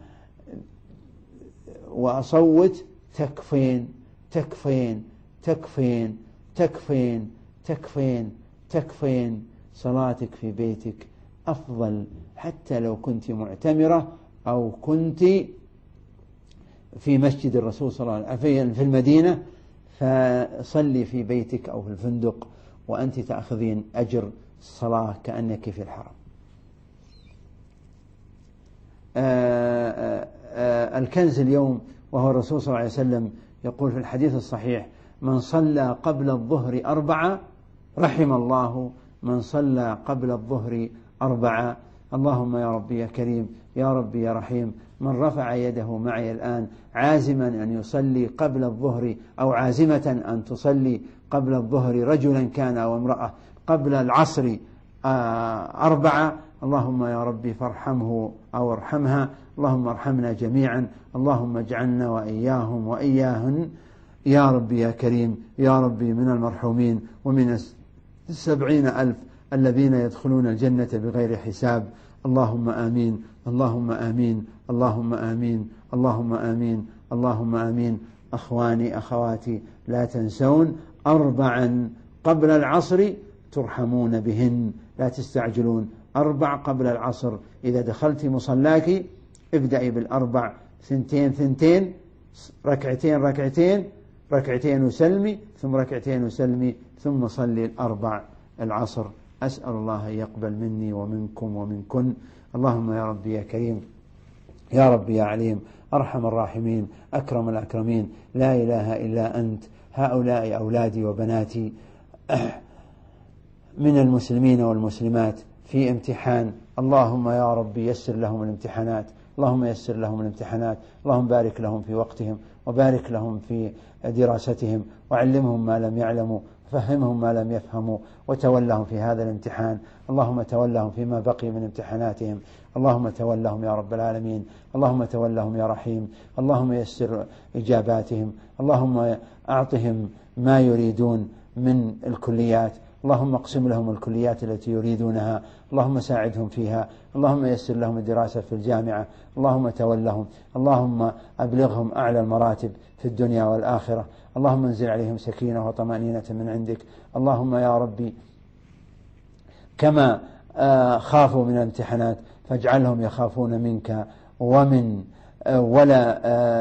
Speaker 1: وأصوت: تكفين تكفين تكفين تكفين تكفين تكفين، صلاتك في بيتك أفضل، حتى لو كنت معتمرة أو كنت في مسجد الرسول صلى الله عليه وسلم في المدينة، فصلي في بيتك أو في الفندق وأنت تأخذين أجر الصلاة كأنك في الحرم. آآ آآ الكنز اليوم وهو الرسول صلى الله عليه وسلم يقول في الحديث الصحيح: من صلى قبل الظهر أربعة رحم الله من صلى قبل الظهر أربعة اللهم يا ربي يا كريم يا ربي يا رحيم، من رفع يده معي الآن عازما أن يصلي قبل الظهر أو عازمة أن تصلي قبل الظهر، رجلا كان أو امرأة، قبل العصر أربعة، اللهم يا ربي فارحمه أو ارحمها، اللهم ارحمنا جميعا، اللهم اجعلنا وإياهم وإياهن يا ربي يا كريم يا ربي من المرحومين، ومن السبعين ألف الذين يدخلون الجنة بغير حساب. اللهم آمين اللهم آمين اللهم آمين اللهم آمين اللهم آمين. أخواني أخواتي، لا تنسون أربعا قبل العصر ترحمون بهن، لا تستعجلون. أربع قبل العصر، إذا دخلت مصلاك ابدأي بالأربع، ثنتين ثنتين، ركعتين ركعتين، ركعتين وسلمي، ثم ركعتين وسلمي، ثم صلي الأربع العصر. أسأل الله أن يقبل مني ومنكم ومنكن. اللهم يا ربي يا كريم يا ربي يا عليم أرحم الراحمين أكرم الأكرمين، لا إله إلا أنت، هؤلاء أولادي وبناتي من المسلمين والمسلمات في امتحان، اللهم يا ربي يسر لهم الامتحانات، اللهم يسر لهم الامتحانات، اللهم بارك لهم في وقتهم، وبارك لهم في دراستهم، وعلمهم ما لم يعلموا، فهمهم ما لم يفهموا، وتولهم في هذا الامتحان، اللهم تولهم فيما بقي من امتحاناتهم، اللهم تولهم يا رب العالمين، اللهم تولهم يا رحيم، اللهم يسر إجاباتهم، اللهم أعطهم ما يريدون من الكليات، اللهم اقسم لهم الكليات التي يريدونها، اللهم ساعدهم فيها، اللهم يسر لهم الدراسة في الجامعة، اللهم تولهم، اللهم أبلغهم أعلى المراتب في الدنيا والآخرة، اللهم انزل عليهم سكينة وطمأنينة من عندك، اللهم يا ربي كما خافوا من الامتحانات فاجعلهم يخافون منك ومن ولا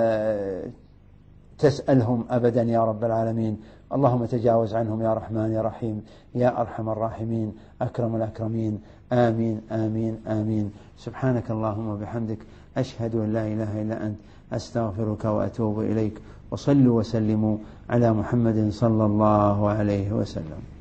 Speaker 1: تسألهم أبدا يا رب العالمين. اللهم تجاوز عنهم يا رحمن يا رحيم يا أرحم الراحمين أكرم الأكرمين. آمين آمين آمين. سبحانك اللهم وبحمدك، أشهد أن لا إله إلا أنت، أستغفرك وأتوب إليك. وصلوا وسلموا على محمد صلى الله عليه وسلم.